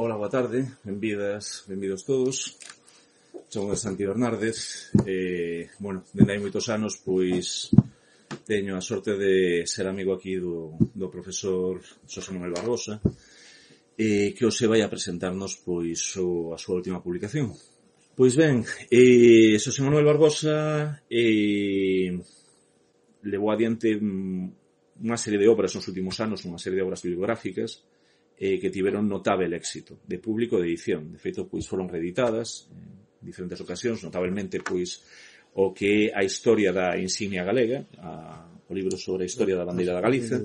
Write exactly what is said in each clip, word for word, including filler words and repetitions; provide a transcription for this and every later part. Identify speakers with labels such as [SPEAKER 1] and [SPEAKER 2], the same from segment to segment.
[SPEAKER 1] Hola, boa tarde, benvidas, benvidos todos. Chamo Santi Bernárdez. Eh, bueno, dende hai moitos anos, pois, teño a sorte de ser amigo aquí do, do profesor Xosé Manuel Barbosa, eh, que hoxe vai a presentarnos, pois, o, a súa última publicación. Pois ben, eh, Xosé Manuel Barbosa eh, levou adiante unha serie de obras nos últimos anos, unha serie de obras bibliográficas, eh, que tiveron notável éxito de público de edición. De feito, pois, foron reeditadas en diferentes ocasións, notablemente, pois, o que é a historia da insignia galega, a, o libro sobre a historia da bandeira da Galiza,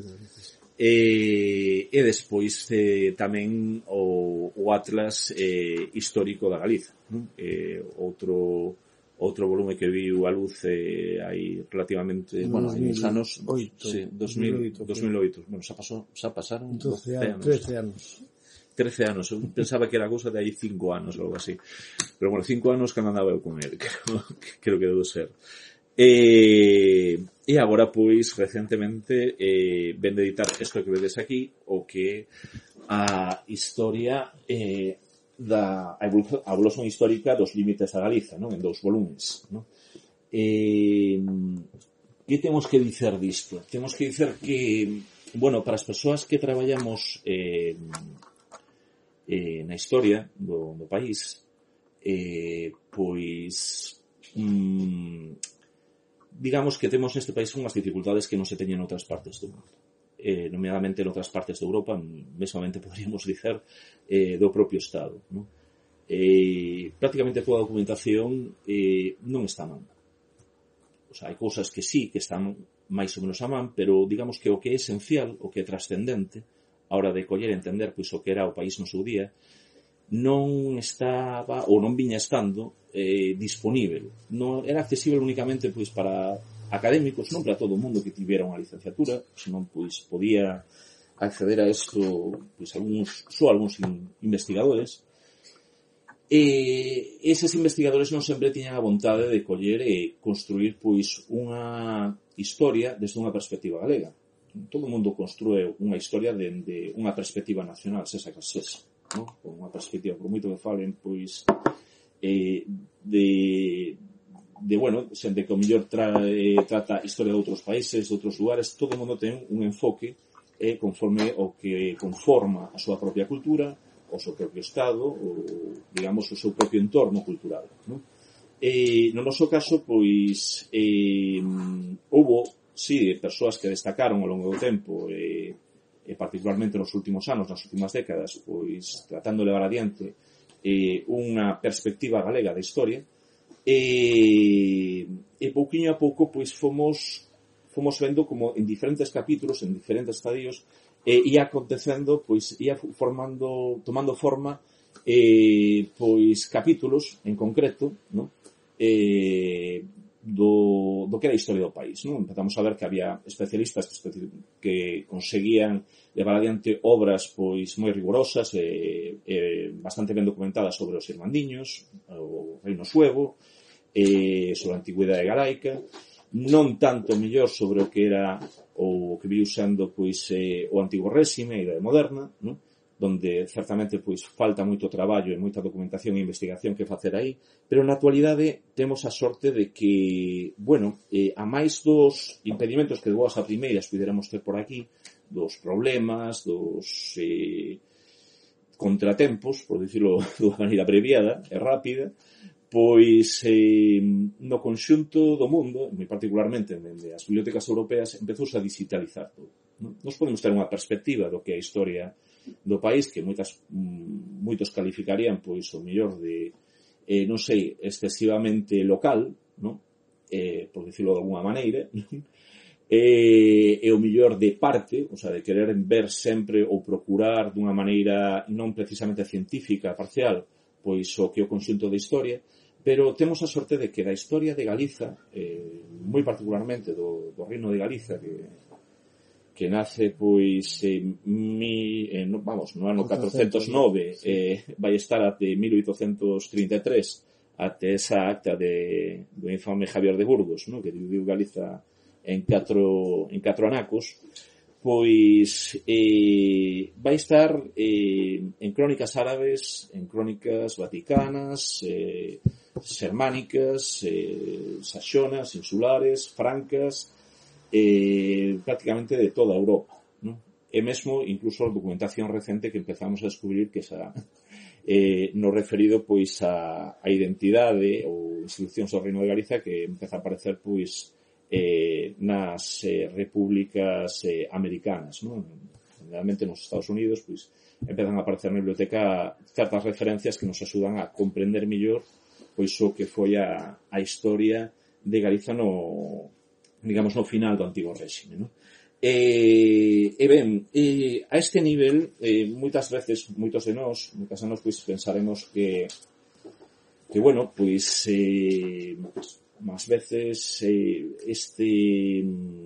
[SPEAKER 1] e, e despois eh, tamén o, o Atlas eh, histórico da Galiza, non? Eh, outro outro volume que viu a luz eh, hai relativamente, bueno, hai uns anos, sí, dos mil oito, bueno, xa pasou, xa pasaron
[SPEAKER 2] doce anos, trece anos.
[SPEAKER 1] trece anos, eu pensaba que era cousa de aí cinco anos, algo así. Pero bueno, cinco anos que andaba eu con ele, creo, creo que debo ser. E, e agora, pois, recentemente, eh, ven de editar isto que vedes aquí, o que a historia eh, da a evolución, a evolución histórica dos límites da Galiza, non? En dous volumes, non? Eh, que temos que dicer disto? Temos que dicer que, bueno, para as persoas que traballamos eh, eh, na historia do, do país, eh, pois, mm, digamos que temos neste país unhas dificultades que non se teñen en outras partes do mundo. Eh, nomeadamente en outras partes de Europa, mesmamente poderíamos dicer eh, do propio Estado, non? Eh, prácticamente toda a documentación eh, non está a man. O sea, hai cousas que sí, que están máis ou menos a man, pero digamos que o que é esencial, o que é trascendente, a hora de coller e entender pois o que era o país no seu día, non estaba, ou non viña estando eh, disponível. Non era accesible únicamente pois para académicos, non para todo o mundo que tivera unha licenciatura, senón pois podía acceder a isto pois algúns, só algúns in, investigadores. E eses investigadores non sempre tiñan a vontade de coller e construir pois unha historia desde unha perspectiva galega. Todo o mundo construe unha historia dende unha perspectiva nacional, sesa que sesa, non? Con unha perspectiva, por moito que falen, pois, eh, de... de, bueno, xente que o mellor tra, eh, trata historia de outros países, de outros lugares, todo o mundo ten un enfoque eh, conforme o que conforma a súa propia cultura, o seu propio estado, ou, digamos, o seu propio entorno cultural, non? E, no noso caso, pois, eh, houbo, sí, persoas que destacaron ao longo do tempo, e, e particularmente nos últimos anos, nas últimas décadas, pois, tratando de levar adiante eh, unha perspectiva galega da historia. E, e pouquiño a pouco pois fomos fomos vendo como en diferentes capítulos, en diferentes estadios, e ia acontecendo, pois ia formando, tomando forma eh, pois capítulos en concreto, ¿no? eh, do, do que era a historia do país, ¿no? Empezamos a ver que había especialistas que, que conseguían levar adiante obras pois moi rigorosas e, e bastante ben documentadas sobre os irmandiños, o reino suevo, eh, sobre a antigüidade galaica, non tanto mellor sobre o que era o que viu sendo pois eh, o antigo réxime e a idade moderna, non? Donde certamente pois falta moito traballo e moita documentación e investigación que facer aí, pero na actualidade temos a sorte de que, bueno, eh, a máis dos impedimentos que deboas a primeiras puderamos ter por aquí, dos problemas, dos eh, contratempos, por dicirlo de unha maneira abreviada e rápida, pois eh, no conxunto do mundo, moi particularmente dende as bibliotecas europeas, empezouse a digitalizar todo. Nos podemos ter unha perspectiva do que é a historia do país, que moitas, moitos calificarían pois o mellor de, eh, non sei, excesivamente local, non? Eh, por dicirlo de alguna maneira, e, e o mellor de parte, o sea, de querer ver sempre ou procurar dunha maneira non precisamente científica, parcial, pois o que é o conxunto da historia, pero temos a sorte de que da historia de Galiza, eh, moi particularmente do, do reino de Galiza, que, que nace, pois, en mi, eh, no, vamos, no ano catrocentos nove, eh, vai estar até mil oitocentos trinta e tres, até esa acta de, do infame Javier de Burgos, ¿no? Que dividiu Galiza en catro, en catro anacos, pois eh, vai estar eh, en crónicas árabes, en crónicas vaticanas, eh, xermánicas, eh, saxonas, insulares, francas, eh, prácticamente de toda Europa, ¿no? E mesmo, incluso, a documentación recente que empezamos a descubrir que esa, eh, no referido, pois, a, a identidade ou institucións do Reino de Galicia que empeza a aparecer, pois, eh, nas eh, repúblicas eh, americanas, ¿no? Generalmente nos Estados Unidos, pois, empezan a aparecer na biblioteca certas referencias que nos axudan a comprender mellor pois o que foi a, a historia de Galiza no, digamos, no final do antigo réxime, ¿no? E, e ben, e, a este nivel, eh, moitas veces, moitos de nós, moitas de nós, pois, pensaremos que, que bueno, pois, eh, más veces eh, este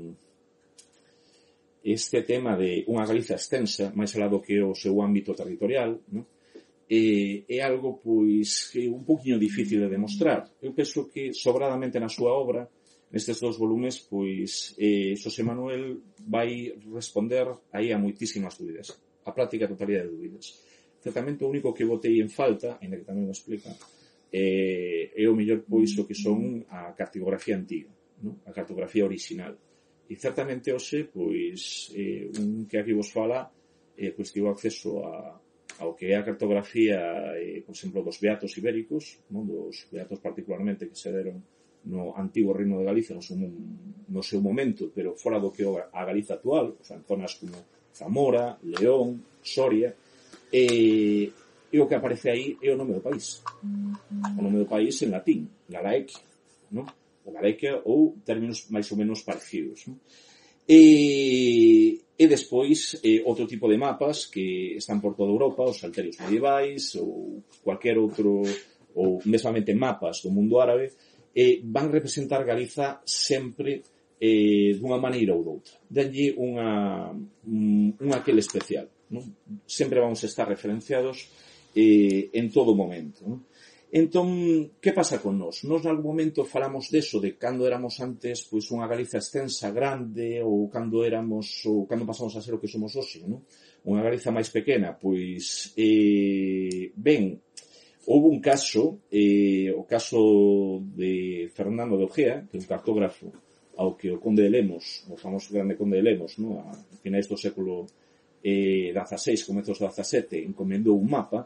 [SPEAKER 1] este tema de unha Galiza extensa, máis alá do que o seu ámbito territorial, ¿no? eh, é algo pois que un poquinho difícil de demostrar. Eu penso que sobradamente na súa obra, nestes dous volumes, pois eh, Xosé Manuel vai responder aí a moitísimas dúbidas, a práctica totalidade de dúbidas. Certamente o único que botei en falta, ainda que tamén o explica, eh, é o mellor pois o que son a cartografía antiga, ¿no? A cartografía original. E certamente hoxe, pois, eh, un que aquí vos fala, eh, pois tivo acceso a, ao que é a cartografía, eh, por exemplo, dos beatos ibéricos, ¿no? Dos beatos particularmente que se deron no antigo Reino de Galicia no seu, no seu momento, pero fora do que a Galiza actual, o sea, en zonas como Zamora, León, Soria, e... Eh, e o que aparece aí é o nome do país. O nome do país en latín, Galaecia, ¿no? O Galaecia ou términos máis ou menos parecidos, ¿no? E, e despois, eh, outro tipo de mapas que están por toda Europa, os salterios medievais ou cualquier outro, ou mesmamente mapas do mundo árabe, eh, van representar Galiza sempre eh, dunha maneira ou doutra. Danlle unha, un, un aquel especial, ¿no? Sempre vamos a estar referenciados Eh, en todo momento, ¿no? Entón, que pasa con nós? Nós nalgún momento falamos deso, de cando éramos antes pois unha Galiza extensa, grande, ou cando éramos, ou cando pasamos a ser o que somos hoxe, ¿no? Unha Galiza máis pequena, pois eh, ben, houve un caso, eh, o caso de Fernando de Ojea, que é un cartógrafo ao que o conde de Lemos, o famoso grande conde de Lemos, ¿no? A finais do século eh, dieciséis, comezos do dezasete, encomendou un mapa.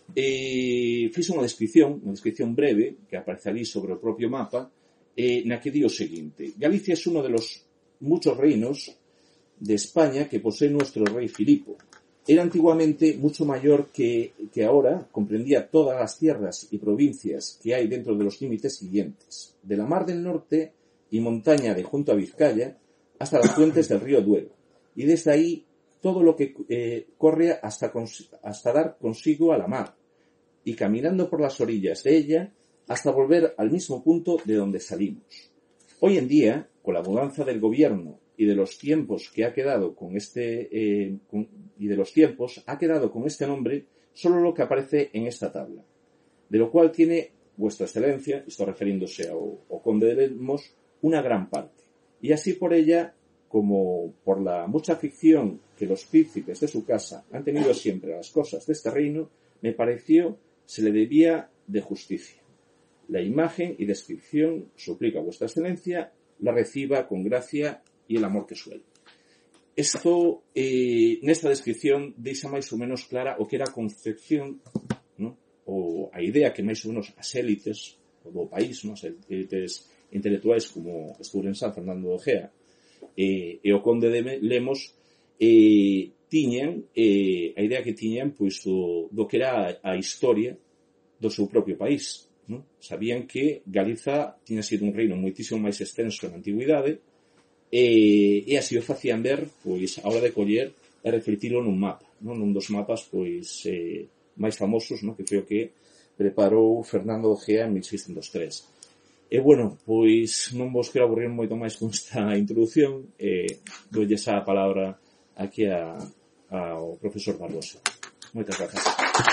[SPEAKER 1] E fixe unha descripción, unha descripción breve, que aparece ali sobre o propio mapa, eh, na que di o seguinte: Galicia es uno de los muchos reinos de España que posee nuestro rey Filipo. Era antiguamente mucho mayor que, que ahora, comprendía todas las tierras y provincias que hay dentro de los límites siguientes, de la mar del norte y montaña de junto a Vizcaya hasta las fuentes del río Duero, y desde ahí todo lo que eh, corre hasta, hasta dar consigo a la mar, y caminando por las orillas de ella hasta volver al mismo punto de donde salimos. Hoy en día, con la mudanza del gobierno y de los tiempos que ha quedado con este eh, con, y de los tiempos ha quedado con este nombre solo lo que aparece en esta tabla, de lo cual tiene vuestra excelencia, esto refiriéndose ao, ao conde de Lemos, una gran parte, y así por ella como por la mucha afición que los príncipes de su casa han tenido siempre a las cosas de este reino, me pareció se le debía de justicia. La imagen y descripción, suplica vuestra excelencia, la reciba con gracia y el amor que suele. Esto, eh, nesta descripción, deixa máis ou menos clara o que era a concepción, ¿no? O a idea que máis ou menos as élites do país, ¿no? As élites intelectuais como estuvo en San Fernando de Ojea e, e o conde de Lemos eh, tiñan eh, a idea que tiñan pois do, do que era a, a historia do seu propio país, ¿no? Sabían que Galiza tiña sido un reino moitísimo máis extenso na antigüidade e, e así o facían ver pois a hora de coller e refletilo nun mapa, ¿no? Nun dos mapas pois eh, máis famosos, ¿no? Que foi o que preparou Fernando de Ojea en mil seiscentos tres. E, bueno, pois non vos quero aburrir moito máis con esta introducción e eh, doulle esa palabra aquí a ao profesor Barbosa. Moitas grazas.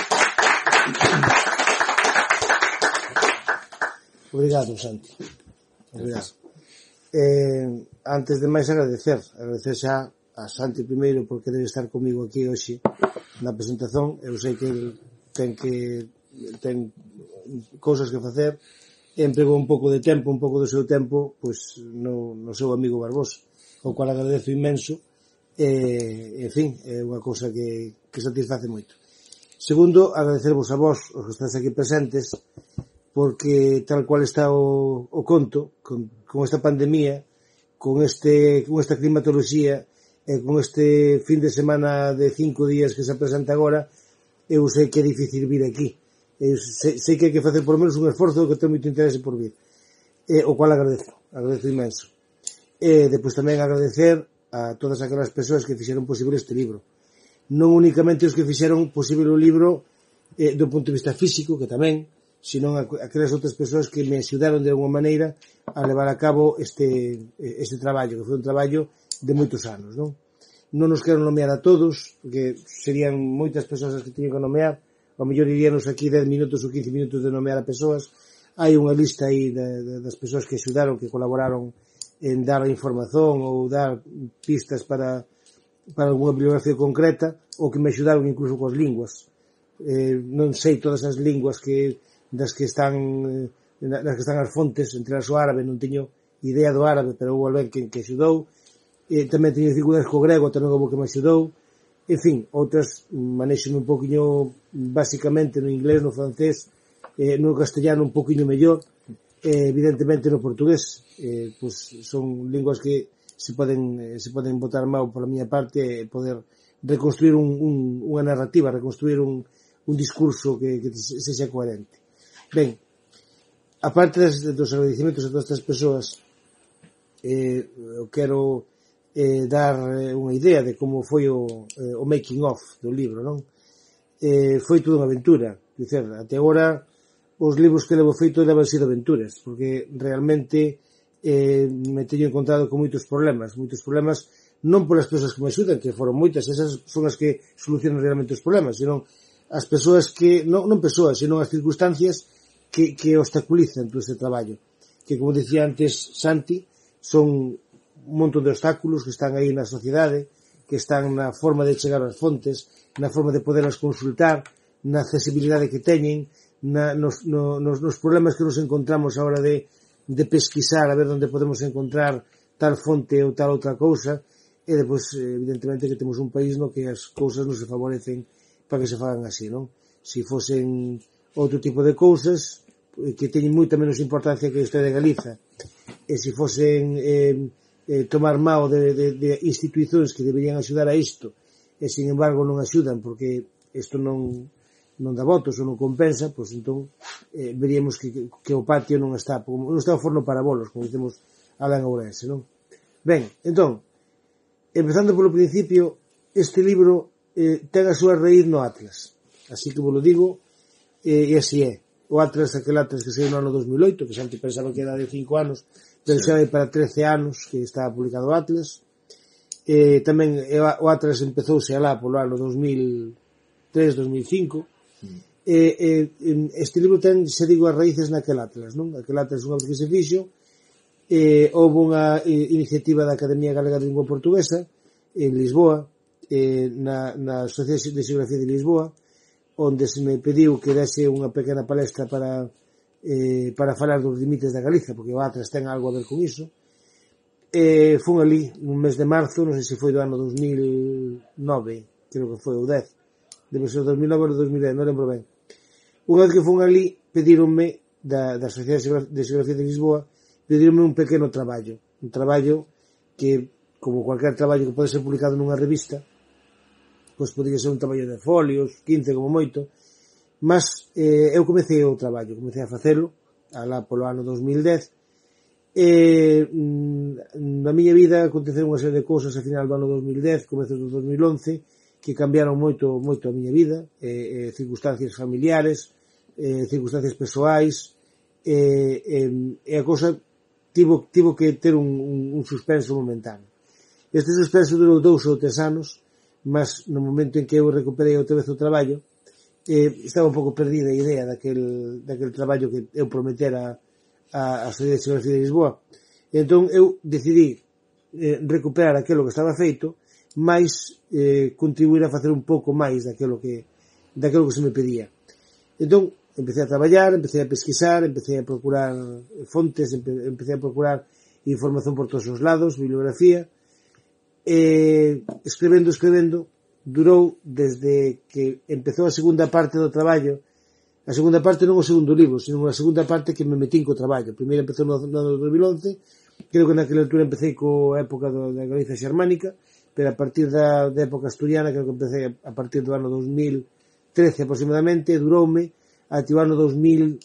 [SPEAKER 2] Obrigado, Santi. Obrigado. Eh, antes de máis agradecer, agradecer xa a Santi primeiro por querer estar comigo aquí hoxe na presentación. Eu sei que el ten que ten cousas que facer e empregou un pouco de tempo, un pouco do seu tempo pois no, no seu amigo Barbosa, o cual agradezo inmenso e, en fin, é unha cousa que, que satisface moito. Segundo, agradecervos a vos, os que estáis aquí presentes, porque tal cual está o, o conto, con, con esta pandemia, con este con esta climatoloxía e con este fin de semana de cinco días que se presenta agora, eu sei que é difícil vir aquí. Eu sei, sei que hai que facer por menos un esforzo, que ten moito interese por vir. E, o cual agradezo, agradezo inmenso. E depois tamén agradecer a todas aquelas persoas que fixeron posible este libro. Non únicamente os que fixeron posible o libro eh, do punto de vista físico, que tamén, senón aquelas outras persoas que me axudaron de alguma maneira a levar a cabo este, este traballo, que foi un traballo de moitos anos, non? Non nos quero nomear a todos, porque serían moitas persoas as que teñen que nomear, ao mellor iríanos aquí dez minutos ou quince minutos de nomear a persoas. Hai unha lista aí de, de, das persoas que axudaron, que colaboraron en dar a información ou dar pistas para para alguna bibliografía concreta, ou que me axudaron incluso coas linguas. Eh, non sei todas as linguas que das que están eh, das que están as fontes, entre as o árabe, non teño idea do árabe, pero houve alguén que, que axudou. Eh, tamén teño dificultades co grego, tamén houve que me axudou. En fin, outras manexome un poquinho basicamente no inglés, no francés, eh, no castellano un poquinho mellor, eh, evidentemente no portugués. Eh, pues son linguas que se poden eh, se poden botar mal pola miña parte e poder reconstruir un, un, unha narrativa, reconstruir un, un discurso que, que sexa coherente. Ben, aparte das, dos agradecimentos a todas estas persoas, eh, eu quero eh, dar unha idea de como foi o, eh, o making of do libro, non? Eh, foi toda unha aventura, dicer, até agora os libros que levo feito levan sido aventuras, porque realmente eh, me teño encontrado con moitos problemas, moitos problemas non polas persoas que me axudan, que foron moitas, esas son as que solucionan realmente os problemas, senón as persoas que, non, non persoas, senón as circunstancias que, que obstaculizan todo este traballo, que como dicía antes Santi, son un montón de obstáculos que están aí na sociedade, que están na forma de chegar ás fontes, na forma de poderlas consultar, na accesibilidade que teñen, na, nos, no, nos, nos problemas que nos encontramos a hora de de pesquisar a ver onde podemos encontrar tal fonte ou tal outra cousa, e depois evidentemente que temos un país no que as cousas non se favorecen para que se fagan así, non? Si fosen outro tipo de cousas que teñen moita menos importancia que isto de Galiza, e si fosen eh, eh, tomar mao de, de, de institucións que deberían axudar a isto, e sin embargo non axudan porque isto non non dá votos ou non compensa, pois entón eh, veríamos que, que, que o patio non está, non está o forno para bolos, como dicemos alá en Ourense, non? Ben, entón, empezando polo principio, este libro eh, ten a súa raíz no Atlas, así que vos lo digo, eh, e así é. O Atlas, aquel Atlas que saiu no ano dos mil oito, que xa antes pensaba que era de cinco anos, pero xa é para trece anos que está publicado o Atlas. Eh, tamén o Atlas empezouse alá polo ano dos mil tres, dos mil cinco, Mm. Eh, eh, este libro ten, se digo, as raíces naquel Atlas, non? Aquel Atlas unha vez que se fixo, eh, houve unha eh, iniciativa da Academia Galega de Lingua Portuguesa en Lisboa, eh, na, na Sociedade de Xeografía de Lisboa, onde se me pediu que dese unha pequena palestra para eh, para falar dos limites da Galiza, porque o Atlas ten algo a ver con iso. Eh, fun ali un mes de marzo, non sei se foi do ano dos mil nove, creo que foi o dez, debe ser dos mil nove ou dos mil dez, non lembro ben. Unha vez que fun ali, pedironme da, da Sociedade de Xeografía de Lisboa, pedironme un pequeno traballo, un traballo que, como cualquier traballo que pode ser publicado nunha revista, pois podría ser un traballo de folios, quince como moito, mas eh, eu comecei o traballo, comecei a facelo, alá polo ano dos mil dez, e na miña vida aconteceron unha serie de cousas a final do ano dos mil dez, comezos do dos mil once, que cambiaron moito moito a miña vida, eh, eh, circunstancias familiares, eh, circunstancias persoais, eh, eh, e a cousa tivo, tivo que ter un, un, un suspenso momentáneo. Este suspenso durou dous ou tres anos, mas no momento en que eu recuperei outra vez o traballo, eh, estaba un pouco perdida a idea daquel, daquel traballo que eu prometera a, a Sociedade de Xeografía de Lisboa. E entón eu decidí eh, recuperar aquilo que estaba feito, máis eh, contribuir a facer un pouco máis daquilo que daquilo que se me pedía. Entón, empecé a traballar, empecé a pesquisar, empecé a procurar fontes, empecé a procurar información por todos os lados, bibliografía, e escrevendo, escrevendo, durou desde que empezou a segunda parte do traballo, a segunda parte non o segundo libro, sino a segunda parte que me metín co traballo. Primeiro empezou no ano dos mil once, creo que naquela altura empecé coa época do, da Galicia xermánica, pero a partir da, da época asturiana, creo que empecé a partir do ano dos mil trece aproximadamente, duroume ati o ano dos mil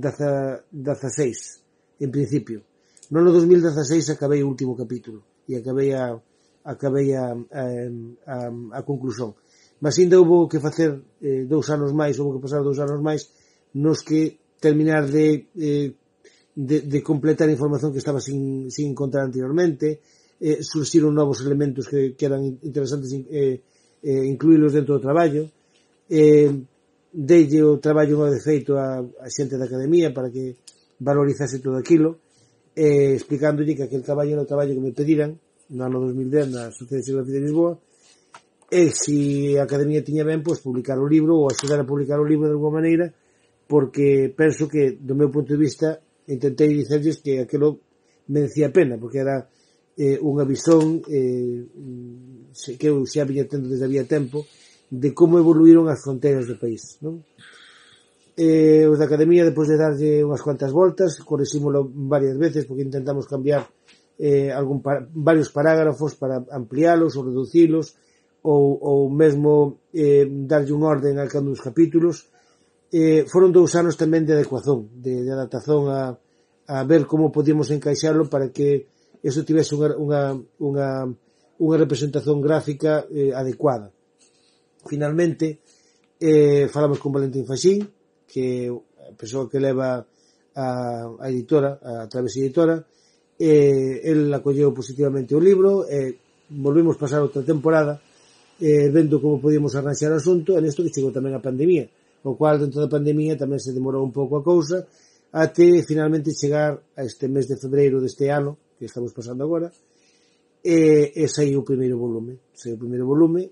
[SPEAKER 2] dezaseis, en principio. No ano dos mil dezaseis acabei o último capítulo e acabei a acabei a, a, a, a conclusón. Mas ainda houve que facer eh, dous anos máis, houve que pasar dous anos máis nos que terminar de, eh, de, de completar a información que estaba sin, sin encontrar anteriormente, eh, surxiron novos elementos que, que eran interesantes eh, eh, incluílos dentro do traballo, eh, deille o traballo de feito a, a xente da academia para que valorizase todo aquilo, eh, explicándolle que aquel traballo era o traballo que me pediran no ano dos mil dez na Sociedade de Xeografía de Lisboa, e se a Academia tiña ben, pois, publicar o libro ou axudar a publicar o libro de alguma maneira, porque penso que, do meu punto de vista, intentei dicerlles que aquilo merecía pena, porque era eh, unha visón eh, que eu xa viña tendo desde había tempo de como evoluíron as fronteiras do país, non? Eh, os da Academia, depois de darlle unhas cuantas voltas, correxímolo varias veces, porque intentamos cambiar eh, algún par, varios parágrafos para ampliálos ou reducilos, ou, ou mesmo eh, darlle un orden a cada un dos capítulos. Eh, foron dous anos tamén de adecuación, de, de adaptación a, a ver como podíamos encaixarlo para que eso tivese unha, unha, unha, unha representación gráfica eh, adecuada. Finalmente, eh, falamos con Valentín Faxín, que é a persoa que leva a, a editora, a Traves Editora. Eh, el acolleu positivamente o libro, e eh, volvimos pasar outra temporada eh, vendo como podíamos arranxar o asunto, e nesto que chegou tamén a pandemia, o cual dentro da pandemia tamén se demorou un pouco a cousa, até finalmente chegar a este mes de febreiro deste ano, que estamos pasando agora, e, e saiu o primeiro volume, saiu o primeiro volume,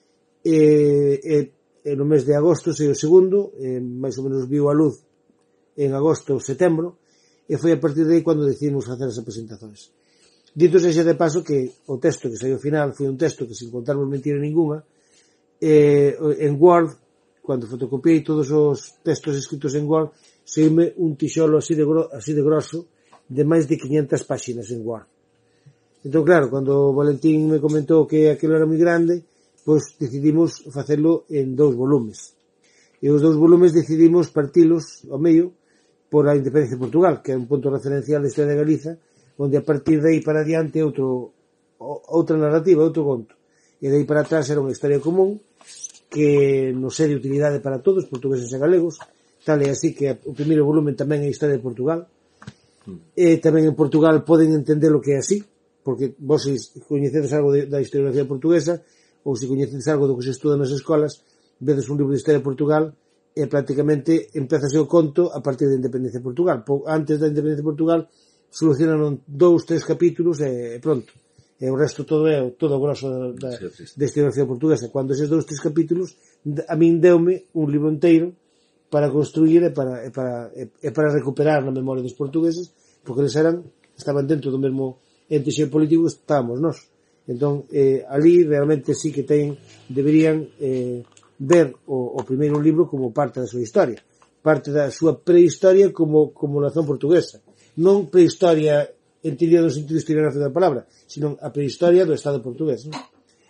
[SPEAKER 2] e, e, e no mes de agosto saiu o segundo, e máis ou menos viu a luz en agosto ou setembro, e foi a partir de aí cando decidimos facer as presentacións. Dito sexa de paso que o texto que saiu ao final foi un texto que, sin contarmos mentira ninguna, eh, en Word, cando fotocopiei todos os textos escritos en Word, saíme un tixolo así de, gro así de grosso, de máis de quinientas páxinas en Word. Entón, claro, cando Valentín me comentou que aquilo era moi grande, pois decidimos facelo en dous volumes. E os dous volumes decidimos partilos ao meio por a independencia de Portugal, que é un punto referencial da historia de Galiza, onde a partir de aí para adiante outro, outra narrativa, outro conto. E de aí para atrás era unha historia común que nos é de utilidade para todos, portugueses e galegos, tal é así que o primeiro volumen tamén é a historia de Portugal, e tamén en Portugal poden entender o que é así, porque vos se coñecedes algo de, da historiografía portuguesa, ou se coñecedes algo do que se estuda nas escolas, vedes un libro de historia de Portugal, e prácticamente empezase o conto a partir da independencia de Portugal. Antes da independencia de Portugal solucionaron dous, tres capítulos e pronto. E o resto todo é todo o grosso da, da, da historiografía portuguesa. Cando eses dous, tres capítulos, a min deume un libro inteiro para construir e para, e para, e para recuperar na memoria dos portugueses, porque eles eran, estaban dentro do mesmo ente xeopolítico que estábamos nós. Entón, eh, ali realmente sí que ten, deberían eh, ver o, o primeiro libro como parte da súa historia, parte da súa prehistoria como, como nación portuguesa. Non prehistoria entendida no sentido historiográfico da palabra, sino a prehistoria do Estado portugués. Non?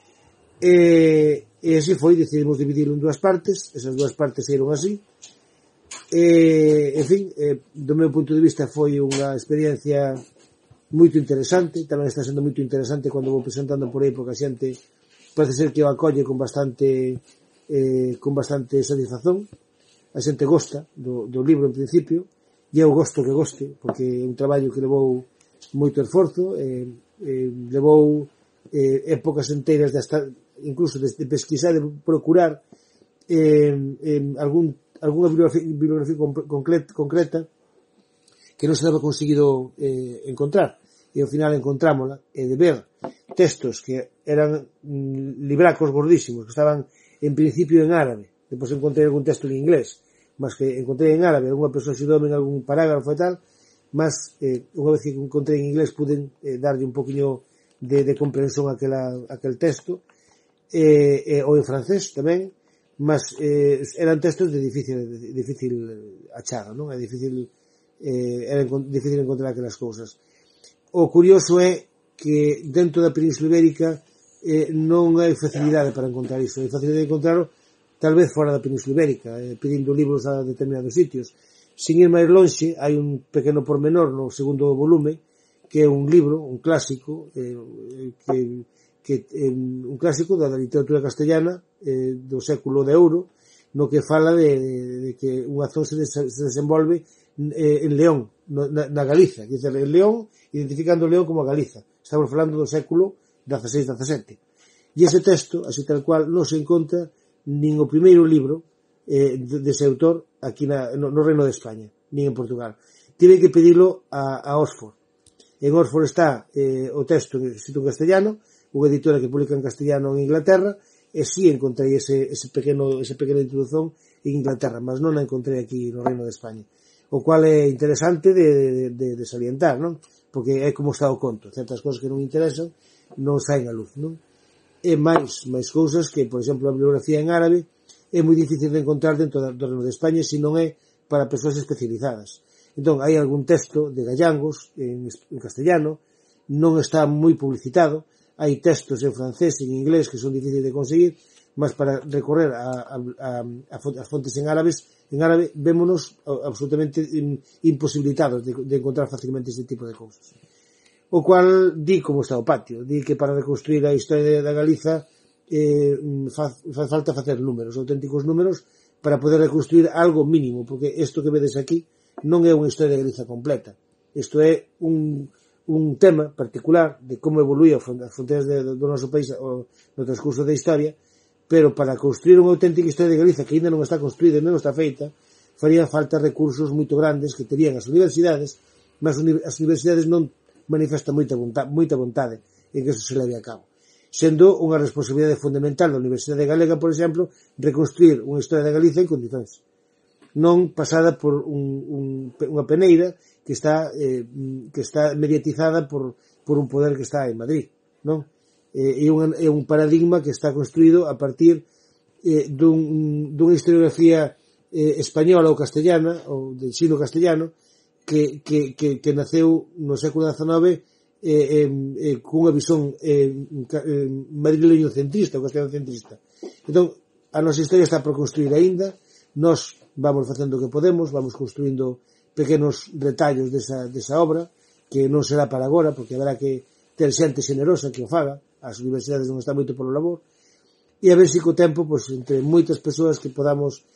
[SPEAKER 2] E, e así foi, decidimos dividirlo en dúas partes, esas dúas partes eran así. E, en fin, eh, do meu punto de vista foi unha experiencia moito interesante, tamén está sendo moito interesante cando vou presentando por aí, porque a xente parece ser que o acolle con bastante eh, con bastante satisfazón, a xente gosta do, do libro en principio, e eu gosto que goste, porque é un traballo que levou moito esforzo, eh, eh, levou eh, épocas enteiras de hasta, incluso de, de pesquisar, de procurar eh, eh, algún, alguna bibliografía, bibliografía concreta, concreta que non se daba conseguido eh, encontrar. e ao final encontrámola, e de ver textos que eran mm, libracos gordísimos, que estaban en principio en árabe, depois encontrei algún texto en inglés, mas que encontrei en árabe, alguna persoa xudoume en algún parágrafo e tal, mas eh, unha vez que encontrei en inglés pude eh, darlle un poquinho de, de comprensión a aquela, aquel texto, eh, eh, ou en francés tamén, mas eh, eran textos de difícil, de difícil achado, non? É difícil, eh, era difícil encontrar aquelas cousas. O curioso é que dentro da Península Ibérica eh, non hai facilidade para encontrar iso, hai facilidade de encontrarlo tal vez fora da Península Ibérica, eh, pedindo libros a determinados sitios. Sin ir máis lonxe, hai un pequeno pormenor no segundo volume, que é un libro, un clásico, eh, que, que eh, un clásico da literatura castellana eh, do século de ouro, no que fala de, de, de que unha zona se, des, se desenvolve eh, en León, no, na, na Galiza, que dice, en León, identificando León como a Galiza. Estamos falando do século dieciséis dezasete. E ese texto, así tal cual, non se encontra nin o primeiro libro eh, dese autor aquí na, no, no Reino de España, nin en Portugal. Tive que pedilo a, a Oxford. En Oxford está eh, o texto escrito en castellano, unha editora que publica en castellano en Inglaterra, e si encontrei ese, ese pequeno, ese pequena introducción en Inglaterra, mas non a encontrei aquí no Reino de España. O cual é interesante de, de, de salientar, non? Porque é como está o conto. Certas cousas que non interesan non saen a luz, non? E máis, máis cousas que, por exemplo, a bibliografía en árabe é moi difícil de encontrar dentro do Reino de España se non é para persoas especializadas. Entón, hai algún texto de Gallangos en, en castellano, non está moi publicitado, hai textos en francés e en inglés que son difíciles de conseguir, mas para recorrer a, a, a, a fontes en árabes, en árabe, vémonos absolutamente imposibilitados de, de encontrar facilmente este tipo de cousas. O cual di como está o patio, di que para reconstruir a historia da Galiza eh, fa, fa falta facer números, auténticos números, para poder reconstruir algo mínimo, porque isto que vedes aquí non é unha historia de Galiza completa. Isto é un, un tema particular de como evoluía as fronteiras de, do noso país o, no transcurso da historia, pero para construir unha auténtica historia de Galiza que ainda non está construída e non está feita, farían falta recursos moito grandes que terían as universidades, mas as universidades non manifestan moita vontade, moita vontade en que eso se leve a cabo. Sendo unha responsabilidade fundamental da Universidade Galega, por exemplo, reconstruir unha historia de Galiza en condicións. Non pasada por un, un, unha peneira que está, eh, que está mediatizada por, por un poder que está en Madrid, non? É un, é un paradigma que está construído a partir eh, dun, dunha historiografía eh, española ou castellana, ou de ensino castellano, que, que, que, que naceu no século dezenove eh, eh, eh, cunha visón eh, eh, madrileño-centrista ou castellano-centrista. Entón, a nosa historia está por construir aínda, nós vamos facendo o que podemos, vamos construindo pequenos retallos desa, desa obra, que non será para agora, porque haberá que ter xente xenerosa que o faga, as universidades non están moito polo labor, e a ver se co tempo, pois, entre moitas persoas que podamos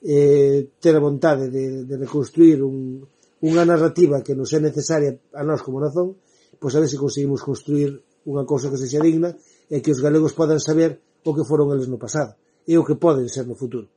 [SPEAKER 2] eh, ter a vontade de, de reconstruir un, unha narrativa que nos é necesaria a nós como nazón, pois a ver se conseguimos construir unha cousa que sexa digna e que os galegos podan saber o que foron eles no pasado e o que poden ser no futuro.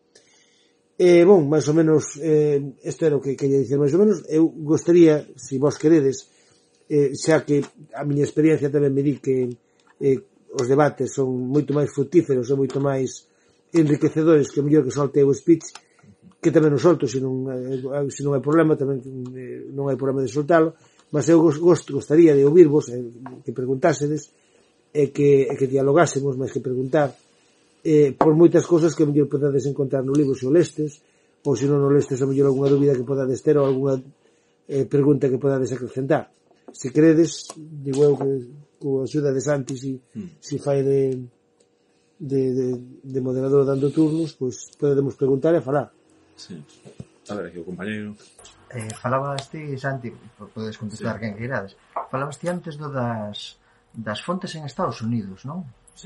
[SPEAKER 2] E, bon, máis ou menos, eh, isto era o que quería dicir máis ou menos. Eu gostaría, se vos queredes, eh, xa que a miña experiencia tamén me di que eh, os debates son moito máis fructíferos e moito máis enriquecedores que mellor que solte o speech, que tamén o solto se non, eh, se non hai problema, tamén eh, non hai problema de soltalo, mas eu gosto, gostaría de ouvirvos, eh, que preguntásedes e que, e que dialogásemos máis que preguntar eh, por moitas cousas que mellor podades encontrar no libro se o lestes, ou se non o lestes a mellor alguna dúbida que podades ter ou alguna eh, pregunta que podades acrescentar. Se queredes, digo eu que coa axuda de Santi si, mm. si fai de, de, de, de moderador dando turnos, pois podemos preguntar e falar.
[SPEAKER 1] Sí. A ver, aquí o compañeiro.
[SPEAKER 3] Eh, falabas ti, Santi, podes contestar sí. Quen que irades. Falabas ti antes do das, das fontes en Estados Unidos, non?
[SPEAKER 1] Sí.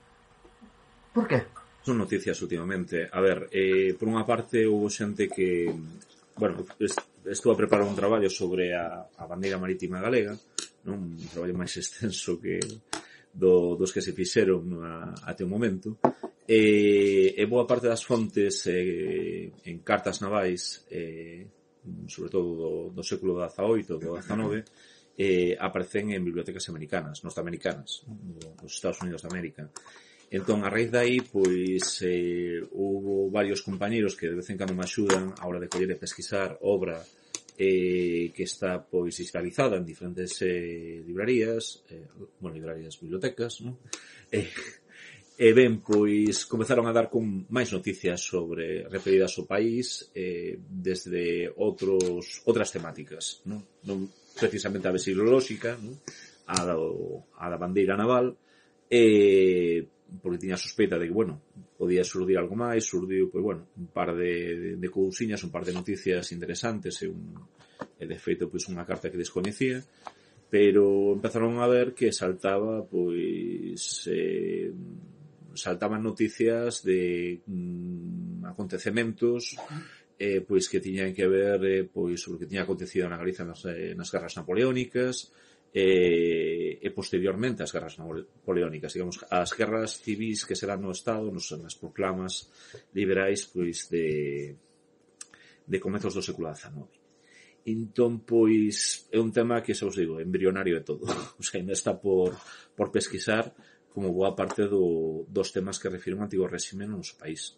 [SPEAKER 3] Por que?
[SPEAKER 1] Son noticias últimamente. A ver, eh, por unha parte houve xente que, bueno, estou a preparar un traballo sobre a, a bandeira marítima galega, non? Un traballo máis extenso que do, dos que se fixeron a, até o momento. E, e boa parte das fontes eh, en cartas navais, eh, sobre todo do, do século dezaoito, do dezanove, eh, aparecen en bibliotecas americanas, norteamericanas, nos Estados Unidos de América. Entón, a raíz de aí, pois, eh, hubo varios compañeros que de vez en cando me axudan a hora de coller e pesquisar obra eh, que está, pois, digitalizada en diferentes eh, librarías, eh, bueno, librarías, bibliotecas, non? Eh, e ben, pois, comezaron a dar con máis noticias sobre referidas ao país eh, desde outros outras temáticas, non? Non precisamente a vexilolóxica, non? A, do, a da bandeira naval, e porque tiña sospeita de que, bueno, podía surdir algo máis, surdiu, pois, bueno, un par de, de, de cousiñas, un par de noticias interesantes e, un, e de feito, pois, unha carta que descoñecía, pero empezaron a ver que saltaba, pois, eh, saltaban noticias de mm, acontecementos eh, pois que tiñan que ver eh, pois sobre o que tiña acontecido na Galiza nas, eh, nas guerras napoleónicas, e, e posteriormente as guerras napoleónicas, digamos, as guerras civis que se dan no Estado, nos, nas proclamas liberais, pois, de, de comezos do século dezenove. Entón, pois, é un tema que, xa vos digo, embrionario de todo. O sea, ainda está por, por pesquisar como boa parte do, dos temas que refire un antigo réxime no noso país.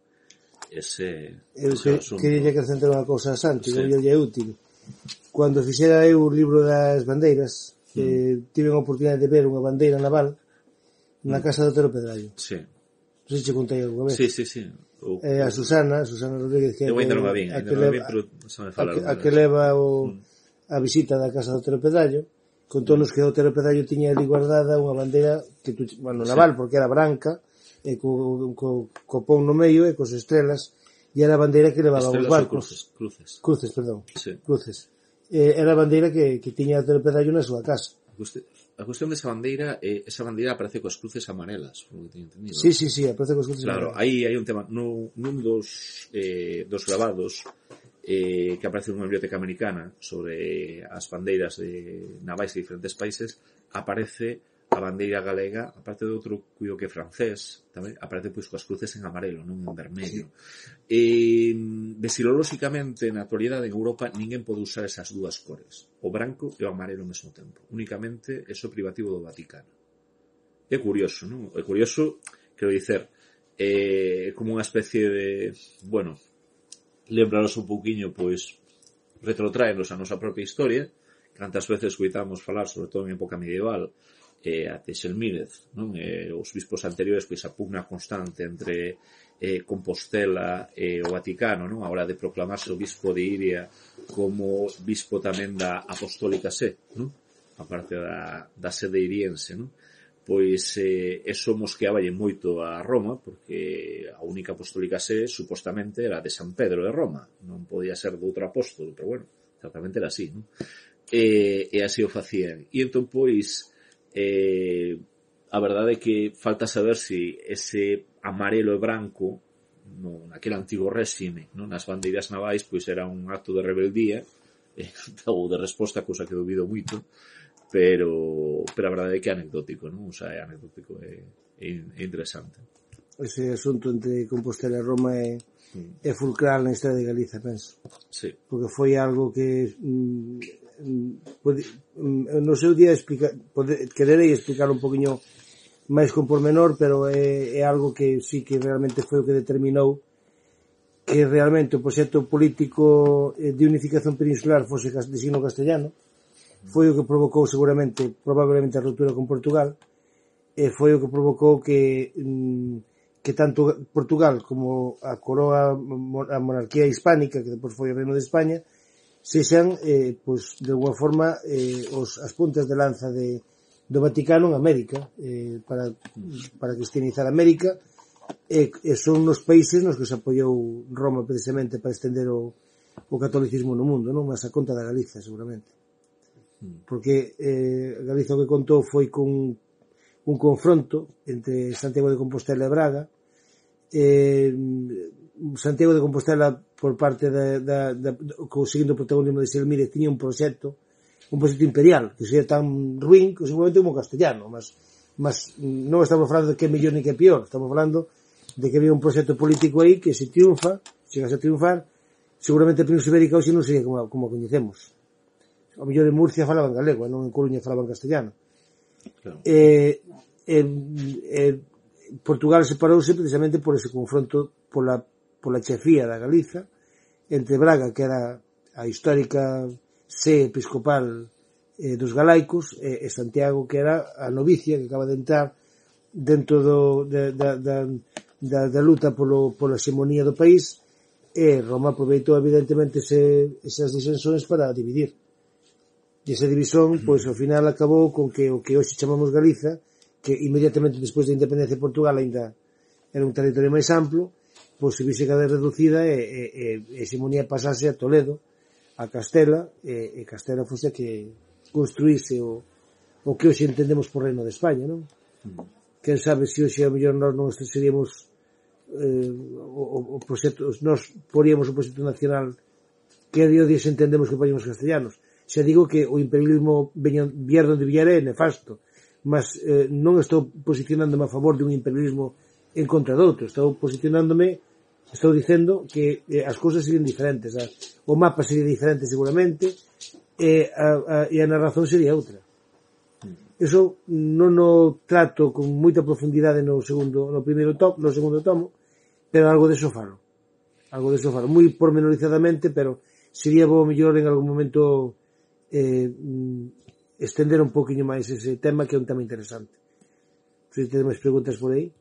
[SPEAKER 1] Ese,
[SPEAKER 2] eu
[SPEAKER 1] ese
[SPEAKER 2] que, queria que acrescentar unha cousa a Santi,
[SPEAKER 1] sí.
[SPEAKER 2] Que é útil. Cando fixera eu o libro das bandeiras, mm. eh, tive a oportunidade de ver unha bandeira naval na mm. casa do Otero Pedrallo.
[SPEAKER 1] Sí.
[SPEAKER 2] Non sei se checontei alguna vez.
[SPEAKER 1] Sí, sí, sí. O,
[SPEAKER 2] eh, a Susana, Susana Rodríguez, que
[SPEAKER 1] eu ainda non a vin, ainda non a vin, pero xa me fala.
[SPEAKER 2] A, a que leva o, mm. a visita da casa do Otero Pedrallo, contónos que o Otero Pedrallo tiña ali guardada unha bandeira que tu, bueno, naval, sí. Porque era branca, e co, co, co pón no meio e cos estrelas, e era a bandeira que levaba os barcos.
[SPEAKER 1] Cruces, cruces.
[SPEAKER 2] Cruces, perdón.
[SPEAKER 1] Sí.
[SPEAKER 2] Cruces. Eh, era a bandeira que, que tiña o Otero Pedrallo na súa casa.
[SPEAKER 1] A cuestión desa bandeira, eh, esa bandeira aparece coas cruces amarelas, por lo que teño entendido.
[SPEAKER 2] Sí, sí, sí, aparece coas cruces
[SPEAKER 1] claro,
[SPEAKER 2] amarelas.
[SPEAKER 1] Claro, aí hai un tema, no, nun dos, eh, dos grabados eh, que aparece nunha biblioteca americana sobre as bandeiras de navais de diferentes países, aparece a bandeira galega, aparte de outro cuido que é francés, tamén aparece pois coas cruces en amarelo, non en vermello. Sí. E, vexilolóxicamente, na actualidade en Europa, ninguén pode usar esas dúas cores, o branco e o amarelo ao mesmo tempo. Únicamente eso privativo do Vaticano. É curioso, non? É curioso, quero dicer, é como unha especie de, bueno, lembraros un pouquiño, pois, retrotraenos a nosa propia historia, cantas veces escuitamos falar, sobre todo en época medieval, eh, a Texelmírez, non? Eh, os bispos anteriores, pois, a pugna constante entre eh, Compostela e o Vaticano, non? A hora de proclamarse o bispo de Iria como bispo tamén da Apostólica Sé, non? A parte da, da sede iriense, non? Pois eh, eso mosqueaballe moito a Roma, porque a única Apostólica Sé supostamente era de San Pedro de Roma, non podía ser de outro apóstolo, pero bueno, certamente era así, non? E, e así o facían. E entón, pois, Eh, a verdade é que falta saber se si ese amarelo e branco no, naquele antigo réxime, non? Nas bandeiras navais, pois era un acto de rebeldía eh, ou de resposta, cousa que dubido moito, pero pero a verdade é que é anecdótico, non? O sea, é anecdótico, é, é, é interesante.
[SPEAKER 2] Ese asunto entre Compostela e Roma é, mm. é fulcral na historia de Galiza, penso.
[SPEAKER 1] Sí.
[SPEAKER 2] Porque foi algo que mm, Pode, no seu día explica, pode, quererei explicar un poquinho máis con pormenor, pero é, é algo que sí que realmente foi o que determinou que realmente o proxecto político de unificación peninsular fose de signo castellano. Foi o que provocou seguramente, probablemente a ruptura con Portugal, e foi o que provocou que que tanto Portugal como a coroa, a monarquía hispánica, que depois foi o Reino de España, sexan, eh, pois, de alguma forma, eh, os, as puntas de lanza de, do Vaticano en América, eh, para, para cristianizar América, e, e son nos países nos que se apoiou Roma precisamente para estender o, o catolicismo no mundo, non? Mas a conta da Galiza, seguramente. Porque eh, Galiza o que contou foi con un confronto entre Santiago de Compostela e Braga. eh, Santiago de Compostela, por parte da, da, da, conseguindo o protagonismo de Selmírez, tiña un proxecto un proxecto imperial, que sería tan ruín que seguramente como castellano, mas, mas non estamos falando de que é mellor ni que é pior, estamos falando de que había un proxecto político aí que se triunfa, chegase a triunfar, seguramente a Península Ibérica hoxe non sería como, como a coñecemos. ao mellor en Murcia falaban galego, non en Coruña falaban castellano.
[SPEAKER 1] Claro.
[SPEAKER 2] Eh, eh, eh, Portugal separouse precisamente por ese confronto pola, pola chefía da Galiza entre Braga, que era a histórica sé episcopal eh, dos galaicos, e, e Santiago, que era a novicia que acaba de entrar dentro do, de, da, da, da, da luta polo, pola xemonía do país, e Roma aproveitou evidentemente ese, esas disensións para dividir. E esa división, pois, ao final acabou con que o que hoxe chamamos Galiza, que inmediatamente despois da independencia de Portugal ainda era un territorio máis amplo, pois se vise cada vez reducida e, e, e, e xemonía pasase a Toledo, a Castela, e, e Castela fose a que construíse o, o que hoxe entendemos por Reino de España, non? Mm. Quen sabe se hoxe a mellor nós non seríamos eh, o, o proxecto, nós poríamos o proxecto nacional que a día de hoxe entendemos que países castellanos. Xa digo que o imperialismo vier donde vier é nefasto, mas eh, non estou posicionándome a favor de un imperialismo en contra de outro, estou posicionándome, estou dicendo que eh, as cousas serían diferentes, a, o mapa sería diferente seguramente, e a, a, e a narración sería outra. Eso non o trato con moita profundidade no segundo, no primeiro tomo, no segundo tomo, pero algo de eso falo. Algo de eso falo, moi pormenorizadamente, pero sería bo mellor en algún momento eh, estender un poquinho máis ese tema, que é un tema interesante. Se tedes máis preguntas por aí.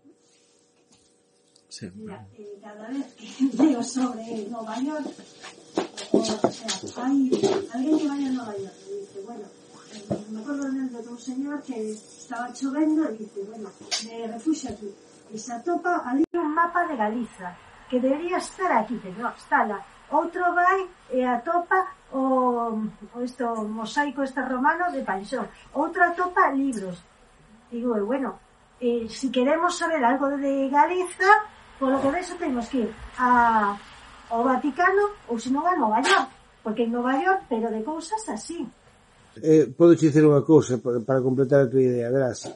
[SPEAKER 4] Sí. Mira, eh, cada vez que leo sobre Nova York, o, o sea, hay alguén que vaya a Nova York y dice, bueno, me acuerdo de un señor que estaba chovendo y dice, bueno, me refugio aquí. Y se atopa ali un mapa de Galiza, que debería estar aquí, pero no, está lá. Outro vai e atopa o, o esto, o mosaico este romano de Paixón. Outro atopa libros. Digo, bueno, eh, si queremos saber algo de Galiza, por lo que ves, temos que ir a, ao Vaticano ou se non a Nova York, porque en Nova York, pero de cousas así.
[SPEAKER 2] Eh, podo te dizer unha cousa para, para completar a tua idea, verás.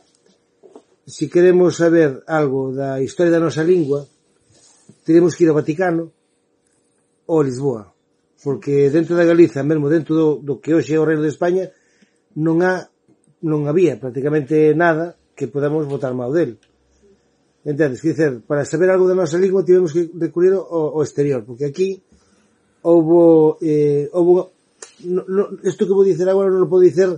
[SPEAKER 2] Si queremos saber algo da historia da nosa lingua, teremos que ir ao Vaticano ou a Lisboa, porque dentro da Galiza, mesmo dentro do, do que hoxe é o Reino de España, non há, non había prácticamente nada que podamos botar mal del. Entendes? Quer dizer, para saber algo da nosa lingua tivemos que recurrir ao, ao exterior, porque aquí houbo, eh, houbo no, no, isto que vou dicer agora non o podo dicer